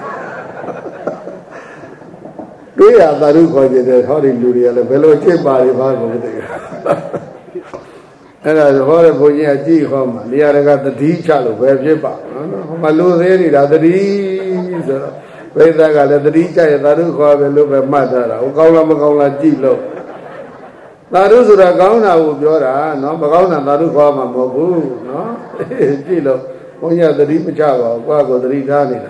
တွေ့ရသာရုခေါ်ကြတဲ့ဟောဒီလူတွေကလည်းဘယ်လိုချစ်ပါလိမ့်ဘာကိုမသိဘူးအဲ့ဒါဟောတဲ့ဘုန်းကြီးကကြည့်ဟောမှာနေရာတကတတိချလို့ပဲဖြစ်ပါနော်ဟောမှာလူသေးနေတာတတိဆိုတော့ဘိသကလည်းတတိချရသာရုခေါ်ပဲလို့ပဲမှတ်ထားတာဟိုကောင်းလားမကောင်းလားကြည့်လို့သာဓုဆိုတာကောင်းတာကိုပြောတာနော်မကောင်းတာသာဓုခေါ်မှာမဟုတ်ဘူးနော်ကြည့်လို့ဘုန်းကြီးသတိမချပါဘူးကိုယ့်ကိုယ်သတိထားနေတာ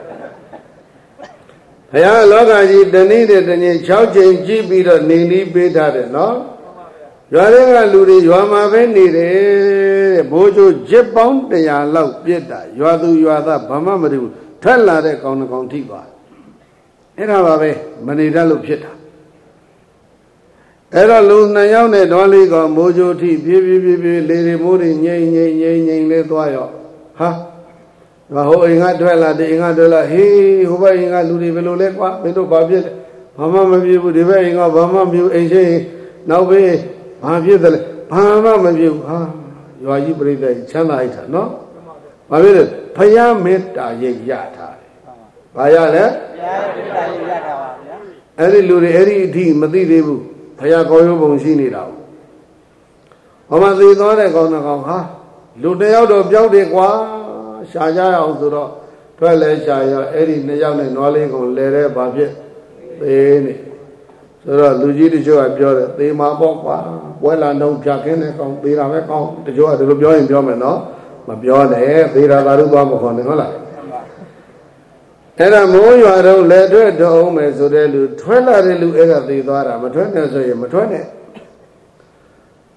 ဘုရားလောကကြီးတနည်းတဲ့တနည်း၆ချိန်ကြည့်ပြီးတော့နေနီးပေးထားတယ်နော်ရွာတွေကလူတွေရွာမှာပဲနေတယ်ဘိုးကျိုးဂျစ်ပေါင်းတရားလောက်ပြစ်တာရွာသူရွာသားဘာမှမသိဘူးထက်လာတဲ့ကောင်းတစ်ကောင်ထိပါအဲ့ဒါပါပဲမနေတတ်လို့ဖြစ်တာအဲ့တော့လူနှစ်ယောက်နဲ့ဒေါ်လေးကောင်မိုးကြိုးထိပြေးပြေးပြေးပြေးလေတွေမိုးတွေငိမ့်ငိမ့်ငိမ့်ငိမ့်လေးသွားရောဟာဟိုအိမ်ကထွက်လာဒီအိမ်ကထွက်လာဟေးဟိုဘက်အိမ်ကလူတွေဘယ်လိုလဲကွာမင်းတို့ဘာဖြစ်လဲဘာမှမဖြစ်ဘူးဒီဘက်အိမ်ကဘာမှမဖြစ်ဘူးအိမ်ရှိနောက်ဘေးဘာဖြစ်တယ်လဲဘာမှမဖြစ်ဘူးဟာရွာကြီးပြိတ္တချမ်းသာလိုက်တာနော်ဘာဖြစ်လဲဖယားမေတ္တာရိပ်ရထားတယ်ဘာရလဲဖယားမေတ္တာရိပ်ရထားပါဗျာအဲ့ဒီလူတွေအဲ့ဒီအထိမသိသေးဘူးဖယားကောင်းရုံပုံရှိနေတာဟောမှာသိသွားတဲ့ကောင်းတဲ့ကောင်ဟာလူတစ်ယောက်တော့ပြောက်တယ်ကွာရှာကြရအောင်ဆိုတော့ထွက်လဲရှာရအဲ့ဒီနှစ်ယောက်နဲ့နွားလေးကိုလဲတဲ့ဘာဖြစ်သေးနေဆိုတော့လူကြီးတချို့ကပြောတယ်သေမှာပေါ့ကွာပွဲလာတော့ဖြတ်ခင်းတဲ့ကောင်သေတာပဲကောင်တချို့ကဒီလိုပြောရင်ပြောမယ်နော်မပြောနဲ့သေတာသာတို့သွားမခေါ်နဲ့ဟုတ်လားအဲ့ဒါမိုးရွာတော့လဲထွက်တော့အောင်မယ်ဆိုတဲ့လူထွက်လာတဲ့လူအဲ့ဒါသေသွားတာမထွက်နဲ့ဆိုရင်မထွက်နဲ့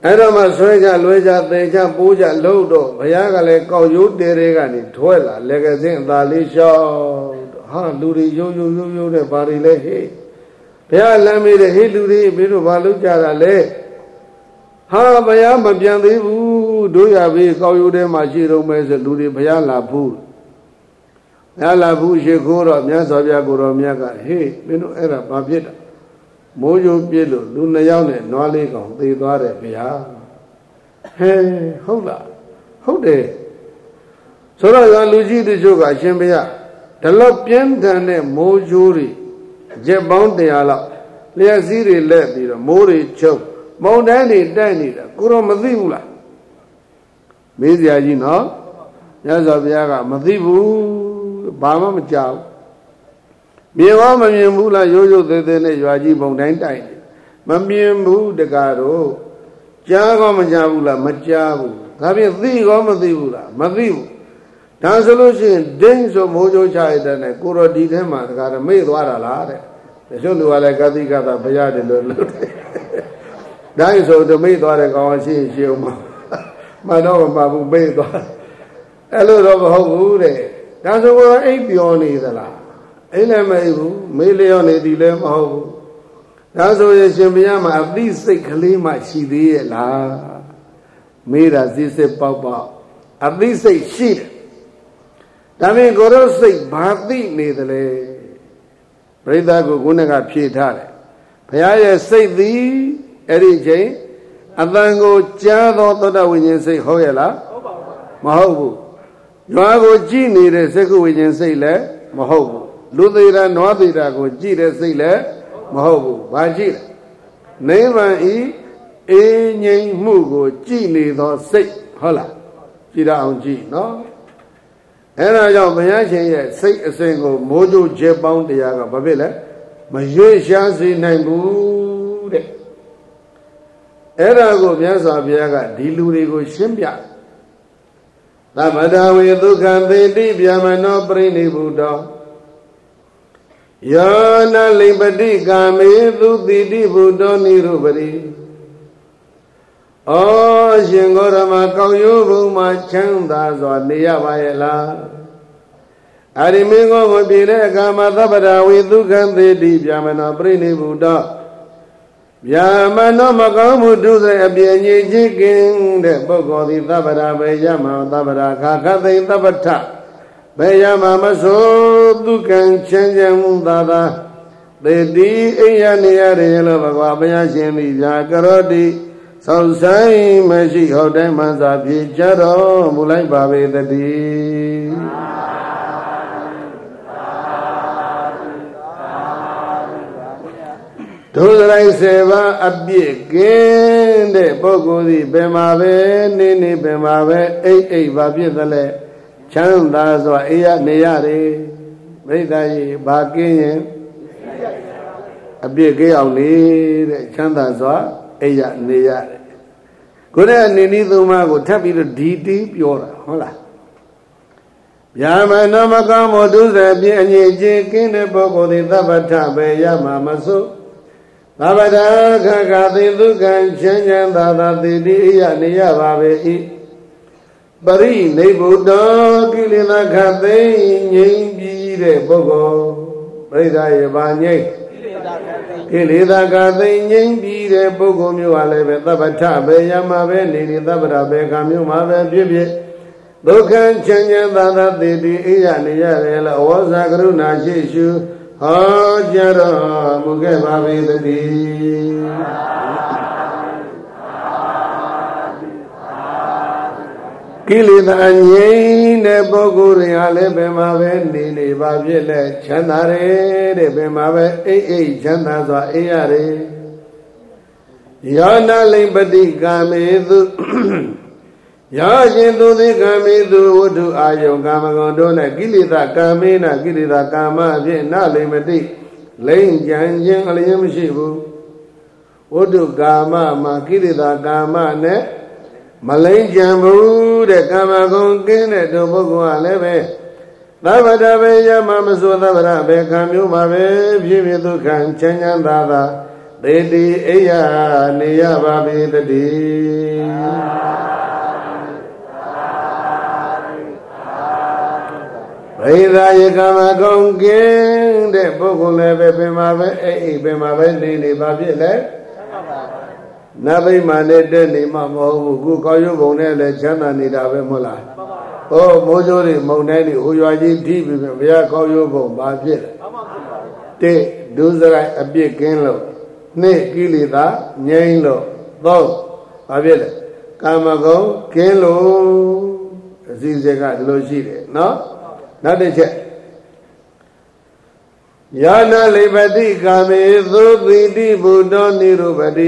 အဲ့တော့မှဆွဲကြလွဲကြသေချပိုးကြလို့တော့ဘုရားကလည်းကောက်ရိုးတေတွေကနေထွဲလာလက်ကစင်းအသာလေးလျှောက်ဟာလူတွေရိုးရိုးရိုးရိုးနဲ့ဘာတွေလဲဟေးဘုရားလမ်းမေးတယ်ဟေးလူတွေပြီးတော့ဘာလုပ်ကြတာလဲဟာဘုရားမပြန်သေးဘူးတို့ရပြီကောက်ရိုးထဲမှာရှိတော့မဲဆိုလူတွေဘုရားလာဘူးဘုရားလာဘူးရှိခိုးတော့မြတ်စွာဘုရားကိုတော်မြတ်ကဟေးမင်းတို့အဲ့ဒါဘာဖြစ်တာမိုးကြိုးပြစ်လို့လူနှစ်ယောက်နဲ့နွားလေးကောင်သေသွားတယ်ဗျာဟဲဟုတ်လားဟုတ်တယ်ဆိုတော့လူကြီးတချို့ကအရှင်ဘုရားဒီလောက်ပြင်းထန်တဲ့မိုးကြိုးတွေရက်ပေါင်းတရားလောက်လျှက်စည်းတွေလက်ပြီးတော့မိုးတွေချုပ်မုန်တိုင်းတွေတိုက်နေတာကိုတော့မသိဘူးလားမေးစရာကြီးနော်မြတ်စွာဘုရားကမသိဘူးဘာမှမကြောက်မြင်ရောမမြင်ဘူးလားရိုးရိုးသေးသေးနဲ့ရွာကြီးပုံတိုင်းတိုက်နေမမြင်ဘူးတကားတော့ကြားကောမကြားဘူးလားမကြားဘူးဒါဖြင့်သိကောမသိဘူးလားမသိဘူးဒါဆိုလို့ရှိရင်ဒိန်းဆိုမိုးကြိုးချရတဲ့နဲ့ကိုရောဒီထဲမှာတကားတော့မေ့သွားတာလားတဲ့တချို့လူကလည်းကတိကသာဘုရားတယ်လို့လုပ်တယ်ဒါဆိုတော့မေ့သွားတဲ့ကောင်ရှိရှိအောင်မတော့မပါဘူးမေ့သွားအဲ့လိုတော့မဟုတ်ဘူးတဲ့ဒါဆိုတော့အိပ်ပျော်နေသလားအဲ့လည်းမအိပ်ဘူးမေးလျော့နေသည်လည်းမဟုတ်ဘူးဒါဆိုရင်ရှင်ဘုရားမှာအသိစိတ်ကလေးမှရှိသေးရဲ့လားမေးတာသိစိတ်ပေါက်ပေါက်အသိစိတ်ရှိတယ်ဒါဖြင့်ကိုယ်တို့စိတ်ဘာသိနေသလဲပရိသတ်ကိုခုနကဖြေထားတယ်ဘုရားရဲ့စိတ်သည်အဲ့ဒီချိန်အတန်ကိုကြားသောသောတဝိညာဉ်စိတ်ဟုတ်ရဲ့လားမဟုတ်ဘူးရွာကိုကြည့်နေတဲ့စက္ခုဝိညာဉ်စိတ်လည်းမဟုတ်ဘူးလူသေးတာနွားသေးတာကိုကြည့်တဲ့စိတ်လည်းမဟုတ်ဘူးဘာကြည့်လဲနိဗ္ဗာန်ဤအေးငြိမ်မှုကိုကြည့်နေသောစိတ်ဟုတ်လားကြည့်ရအောင်ကြည့်နော်အဲ့ဒါကြောင့်ဘုရားရှင်ရဲ့စိတ်အစဉ်ကိုမိုးကြိုးချက်ပေါင်းတရားကဘာဖြစ်လဲမရွေ့ရှားစေနိုင်ဘူးတဲ့အဲ့ဒါကိုမြတ်စွာဘုရားကဒီလူတွေကိုရှင်းပြသဗ္ဗတဝေဒုက္ခသေတိဗျာမနောပရိနိဗ္ဗုတောယောနလိပတိကာမေသူတိတိဘုဒ္ဓနိရုပရိဩရှင်ဂေါရမကောက်ရိုးဘုံမှာချမ်းသာစွာနေရပါရဲ့လားအရိမင်းကိုမပြေတဲ့အခါမှာသဗ္ဗတဝေဒုက္ခသေတိဗျာမနောပရိနိဗ္ဗုတောဗျာမနောမကောင်းမှုဒုစရိုက်အပြည့်ညစ်ခြင်းကင်းတဲ့ပုဂ္ဂိုလ်သည်သဗ္ဗရာဘေယမသဗ္ဗရာခါခသိသဗ္ဗထဘေယမမဆိုဒုက္ခံချမ်းချမ်းမှုသာသာသေတိအိယနေရရေလို့ဘဂဝါဘုရားရှင်သည်ဗျာကရောတိဆောက်ဆိုင်မရှိဟောတိုင်းမှသာပြေကြတော်မူလိုက်ပါပေတည်းဒုစရိုက်စေပါအပြစ်ကင်းတဲ့ပုဂ္ဂိုလ်သည်ဘယ်မှာပဲနေနေဘယ်မှာပဲအိတ်အိတ်ဘာဖြစ်သလဲချမ်းသာစွာအေးရနေရတယ်မိစ္ဆာကြီးဘာကင်းရင်အပြစ်ကင်းအောင်နေတဲ့ချမ်းသာစွာအေးရနေရတယ်ကိုယ်နဲ့နေနည်းသုံးပါးကိုထပ်ပြီးတော့ဒီတီးပြောတာဟုတ်လားဗျာမနောမကောင်းမှုဒုစရိုက်အပြစ်အငြိအကျေးကင်းတဲ့ပုဂ္ဂိုလ်သည်သဗ္ဗထဘေယမမဆိုသဗ္ဗတာခခသေဒုက္ခံချမ်းချမ်းသာသာသေတိအိယနေရပါပေ၏ပရိနိဗ္ဗုတောကိလေသာခသိငြိမ်းပြီးတဲ့ပုဂ္ဂိုလ်ပရိသတ်ရပါငြိမ်းကိလေသာခသိငြိမ်းပြီးတဲ့ပုဂ္ဂိုလ်မျိုးဟာလည်းပဲသဗ္ဗထဘေယမပဲနေနေသဗ္ဗရာဘေခမျိုးမှာပဲဖြစ်ဖြစ်ဒုက္ခချမ်းချမ်းသာသာသေတိအိယနေရတယ်လို့ဩဇာကရုဏာရှိရှုဟောကြားတော်မူခဲ့ပါပေသတည်းကိလေသာငြိမ်းတဲ့ပုဂ္ဂိုလ်တွေဟာလည်းဘယ်မှာပဲနေနေပါဖြစ်လဲချမ်းသာတယ်တဲ့ဘယ်မှာပဲအိတ်အိတ်ချမ်းသာစွာအေးရတယ်ယောနလိပတိကာမေသူယောရှင်သူသည်ကာမေသူဝတ္ထုအာယုကာမဂုဏ်တို့၌ကိလေသာကာမေနကိလေသာကာမအဖြစ်နလိမတိလိမ့်ကြံခြင်းအလျင်းမရှိဘူးဝတ္ထုကာမမှာကိလေသာကာမနဲ့မလိမ့်ကြံဘူးတဲ့ကာမဂုဏ်ကင်းတဲ့တို့ပုဂ္ဂိုလ်ဟာလည်းပဲသဗ္ဗတဘေယမမဆိုသဗ္ဗရဘေခံမျိုးမှာပဲဖြစ်ဖြစ်ဒုက္ခချမ်းချမ်းသာသာသေတိအိယာနေရပါပေတတိဘိဓာယကမကုံကင်းတဲ့ပုဂ္ဂိုလ်လည်းပဲပင်မှာပဲအိအိပင်မှာပဲနေနေပါဖြစ်လေနဗိမာန်နဲ့တက်နေမှမဟုတ်ဘူးခုကောင်းရုပ်ဘုံနဲ့လည်းချမ်းသာနေတာပဲမဟုတ်လားဟောမိုးကြိုးတွေမုန်တိုင်းတွေဟိုရွာကြီးထိပြီးဘုရားကောင်းရုပ်ဘုံဘာဖြစ်လဲတဲ့ဒုစရိုက်အပြစ်ကင်းလို့နှစ်ကိလေသာငြိမ်းလို့သုံးဘာဖြစ်လဲကာမဂုဏ်ကင်းလို့အစည်းအဝေးကဒီလိုရှိတယ်နော်နောက်တစ်ချက်ယာနာလိပတိကာမေသုပိတိဘုဒ္ဓနိရုပတိ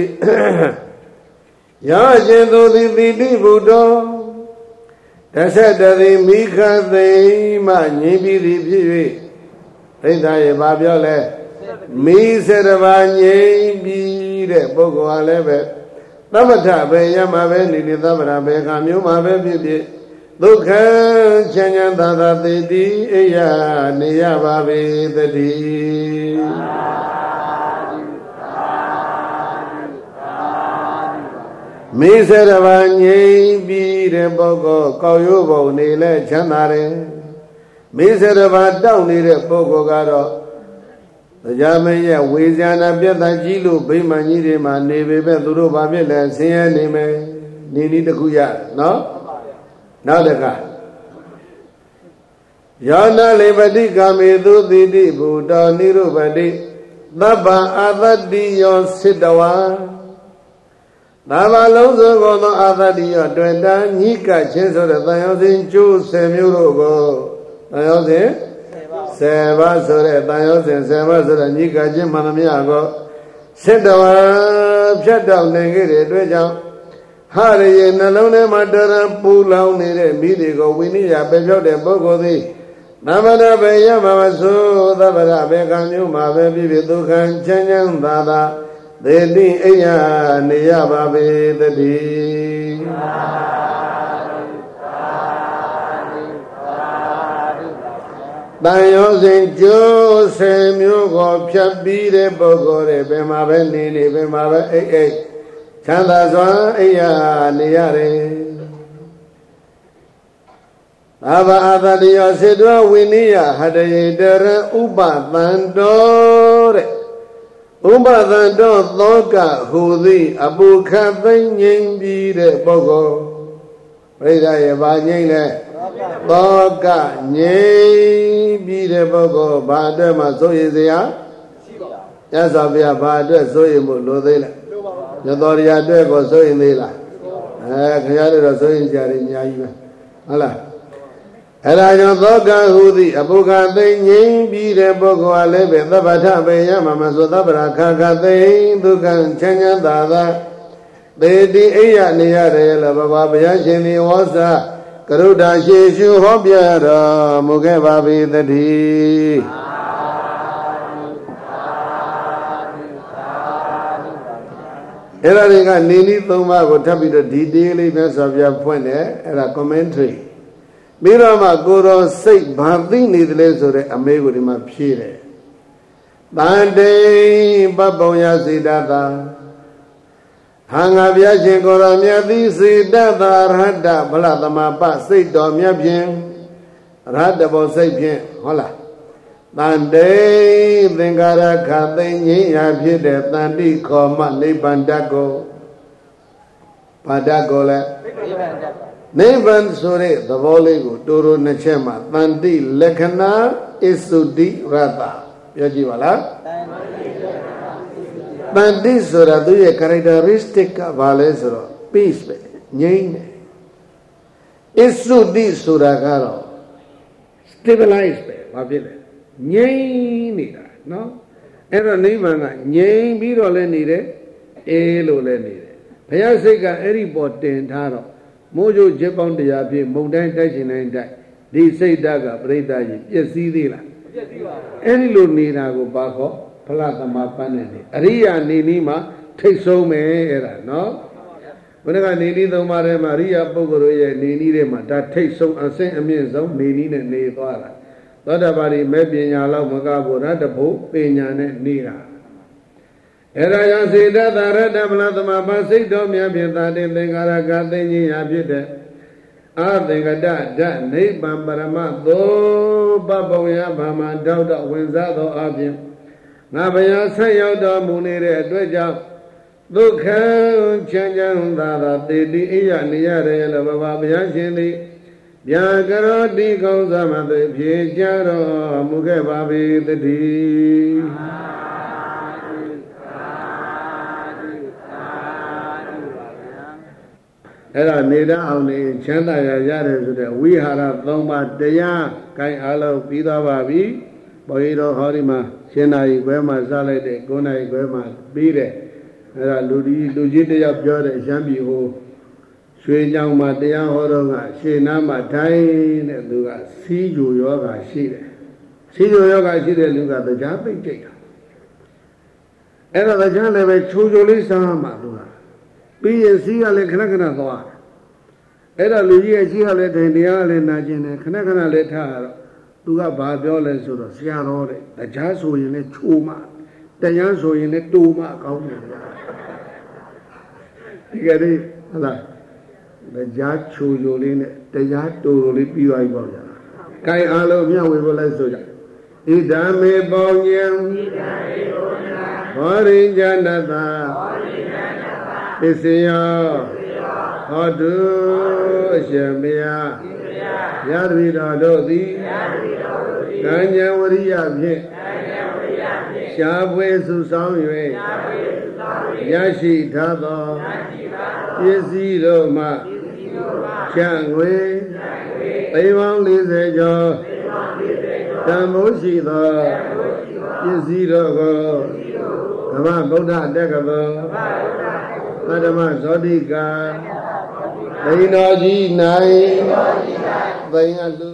ယာရှင်သုတိပိတိဘုဒ္ဓတသတ္တရိမိခသိမှငြိမ်းပြီးသည်ဖြစ်၍ဒိဋ္ဌာရဲ့ဘာပြောလဲမိစေတဘာငြိမ်းပြီးတဲ့ပုဂ္ဂိုလ်ဟာလည်းပဲသမထပဲရမှာပဲနေနေသမထပဲခါမျိုးမှာပဲဖြစ်ဖြစ်ဒုက္ခချမ်းချမ်းသာသာသေတိအိယာနေရပါပေတတိမိစေတဘာငြိမ်းပြီးတဲ့ပုဂ္ဂိုလ်ကောက်ရိုးပုံနေလဲချမ်းသာတယ်မိစေတဘာတောက်နေတဲ့ပုဂ္ဂိုလ်ကတော့တရားမင်းရဲ့ဝေဇာနာပြတ်တကြီးလို့ဗိမာန်ကြီးတွေမှာနေပေမဲ့သူတို့ဘာဖြစ်လဲဆင်းရဲနေမယ်နေနည်းတစ်ခုရနော်နောက်တစ်ခါယောနာလေပတိကာမေသူတိတိဘုဒ္ဓနိရုပတိသဗ္ဗအာသတ္တိယောစိတဝါသဗ္ဗလုံးစုံသောအာသတ္တိယောတွေ့တာညိကချင်းဆိုတဲ့တန်ရောစဉ်ကျိုးဆယ်မျိုးတို့ကိုတန်ရောစဉ်ဆယ်ပါးဆိုတဲ့တန်ရောစဉ်ဆယ်ပါးဆိုတဲ့ညိကချင်းမှန်သမျှကိုစိတဝါဖြတ်တောက်နိုင်ခဲ့တဲ့အတွက်ကြောင့်ဟာရရဲ့နှလုံးထဲမှာတရံပူလောင်နေတဲ့မိတွေကိုဝိနည်းရပဲပြောက်တဲ့ပုဂ္ဂိုလ်သည်သမဏဘေယမမဆိုသဗ္ဗရဘေကံမျိုးမှာပဲပြည့်ပြည့်ဒုက္ခချမ်းချမ်းသာသာသေတိအိယာနေရပါပေတတိတန်ရောစဉ်ကျိုးဆယ်မျိုးကိုဖြတ်ပြီးတဲ့ပုဂ္ဂိုလ်တွေဘယ်မှာပဲနေနေဘယ်မှာပဲအိတ်အိတ်ချမ်းသာစွာအိယာနေရတယ်ဘာဝအာသတိယောစေတောဝိနိယဟတယေတရံဥပသန္တောတဲ့ဥပသန္တောသောကဟူသည်အပုခသိမ့်ငြိမ်ပြီးတဲ့ပုဂ္ဂိုလ်ပြိဿရဲ့ဘာငြိမ်လဲသောကငြိမ်ပြီးတဲ့ပုဂ္ဂိုလ်ဘာအတွက်မှစိုးရိမ်စရာရှိပါဘူးမြတ်စွာဘုရားဘာအတွက်စိုးရိမ်မှုလိုသေးလဲညတော်ရအတွက်ကိုစိုးရိမ်သေးလားအဲခင်ဗျားတို့တော့စိုးရိမ်ကြတယ်အများကြီးပဲဟုတ်လားအဲ့ဒါကြောင့်သောကဟုသည်အပုခသိမ့်ငြိမ်ပြီးတဲ့ပုဂ္ဂိုလ်ဟာလည်းပဲသဗ္ဗထဘေယမမဆိုသဗ္ဗရာခါခသိမ့်ဒုက္ခချမ်းချမ်းသာသာသေတိအိယနေရတယ်လို့ဘုရားဘုရားရှင်သည်ဝါစာကရုဏာရှိရှုဟောပြတော်မူခဲ့ပါပေတည်းအဲ့ဒါတွေကနေနည်းသုံးပါးကိုထပ်ပြီးတော့ဒီတေးလေးမြတ်စွာဘုရားဖွင့်တယ်အဲ့ဒါ commentary ပြီးတော့မှကိုယ်တော်စိတ်ဘာသိနေတယ်လဲဆိုတဲ့အမေကိုဒီမှာဖြည့်တယ်တန်တေပပုံယစေတသာဟာငါဘုရားရှင်ကိုယ်တော်မြတ်သည်စေတသာရဟတဗလသမပစိတ်တော်မြတ်ဖြင့်ရဟတဘောစိတ်ဖြင့်ဟုတ်လားတန်တေသင်္ကာရခသိငြိမ်းရာဖြစ်တဲ့တန်တိခောမနိဗ္ဗာန်တတ်ကိုဘာတတ်ကိုလဲနိဗ္ဗာန်ဆိုတဲ့သဘောလေးကိုတိုးတိုးနှစ်ချက်မှာတန်တိလက္ခဏာအစ္စုတိရတ္တပြောကြည့်ပါလားတန်တိဆိုတာသူရဲ့ characteristic ကဘာလဲဆိုတော့ peace ပဲငြိမ်းတယ်အစ္စုတိဆိုတာကတော့ stabilize ပဲဘာဖြစ်လဲငြိမ်းနေတာနော်အဲ့တော့နိဗ္ဗာန်ကငြိမ်းပြီးတော့လည်းနေတယ်အေးလို့လည်းနေတယ်ဘုရားစိတ်ကအဲ့ဒီပေါ်တင်ထားတော့မိုးကြိုးချက်ပေါင်းတရားဖြင့်မုန်တိုင်းတိုက်ရှင်တိုင်းတိုက်ဒီစိတ်ဓာတ်ကပြိတ္တာကြီးပြည့်စည်သေးလားမပြည့်စည်ပါဘူးအဲ့ဒီလိုနေတာကိုဘာခေါ်ဖလသမပန်းနဲ့နေအရိယာနေနည်းမှာထိတ်ဆုံးမယ်အဲ့ဒါနော်ဘုရားကနေနည်းသုံးပါးထဲမှာအရိယာပုဂ္ဂိုလ်ရဲ့နေနည်းထဲမှာဒါထိတ်ဆုံးအဆင့်အမြင့်ဆုံးနေနည်းနဲ့နေသွားတာသောတာပတိမဲ့ပညာလောက်မကဘုရားတဖို့ပညာနဲ့နေတာအဲ့ဒါကြောင့်စေတသာရတမလသမဘာစိတ်တော်မြတ်ဖြင့်သာတင်သင်္ကာရကသိဉ္ကြီးရာဖြစ်တဲ့အသင်္ကတဓာတ်နိဗ္ဗာန်ပရမသောပပုံယဘာမတောက်တော့ဝင်စားသောအပြင်ငါဘုရားဆက်ရောက်တော်မူနေတဲ့အတွက်ကြောင့်ဒုက္ခချမ်းချမ်းသာသာတေတိအိယနေရတယ်လို့ဘုရားဘုရားရှင်သည်ဗျာကရောတိကောင်းစားမှသိဖြေကြတော်မူခဲ့ပါပေတည်းအဲ့ဒါနေတာအောင်နေချမ်းသာရရတယ်ဆိုတဲ့ဝိဟာရသုံးပါးတရားကိုင်အားလုံးပြီးသွားပါပြီဘုရားတော်ဟောဒီမှာရှင်နာရီခွဲမှာစလိုက်တဲ့ကိုးနာရီခွဲမှာပြီးတယ်အဲ့ဒါလူကြီးလူကြီးတယောက်ပြောတဲ့ရှမ်းပြည်ဟိုရွှေညောင်မှာတရားဟောတော့ကရှေနာမှာထိုင်တဲ့သူကစီးကြိုယောဂရှိတယ်စီးကြိုယောဂရှိတဲ့လူကတရားသိကြိတ်တာအဲ့ဒါတရားလည်းပဲချိုးချိုးလေးစားမှသူကပြီးရင်စီးကလည်းခဏခဏသွားအဲ့ဒါလူကြီးရဲ့စီးကလည်းထိုင်တရားလည်းနာကျင်တယ်ခဏခဏလည်းထားရတော့သူကဘာပြောလဲဆိုတော့ဆရာတော်တဲ့တရားဆိုရင်လည်းချိုးမှတရားဆိုရင်လည်းတူမှအကောင်းတယ်ဒီကနေ့ဟလားတရားချိုးချိုးလေးနဲ့တရားတူတူလေးပြီးသွားပြီပေါ့ဗျာ။ကိုင်အားလုံးမျှဝေဖို့လိုက်ဆိုကြ။ဣဒံမေပေါဉ္ဇံဘောရိဉ္ဇနတပစ္စယောဟောတုအရှင်ဘုရားရသတိတော်တို့သည်ကံဉ္ဇဝရိယဖြင့်ရှားပွေစုဆောင်၍ရရှိထားသောပစ္စည်းတို့မှချမ်းငွေသိန်းပေါင်း၄၀ကျော်တန်ဖိုးရှိသောပစ္စည်းတို့ကိုဓမ္မဗုဒ္ဓတက္ကသိုလ်ပထမဇောတိကသိန်းတော်ကြီး၌သိန်းအလူ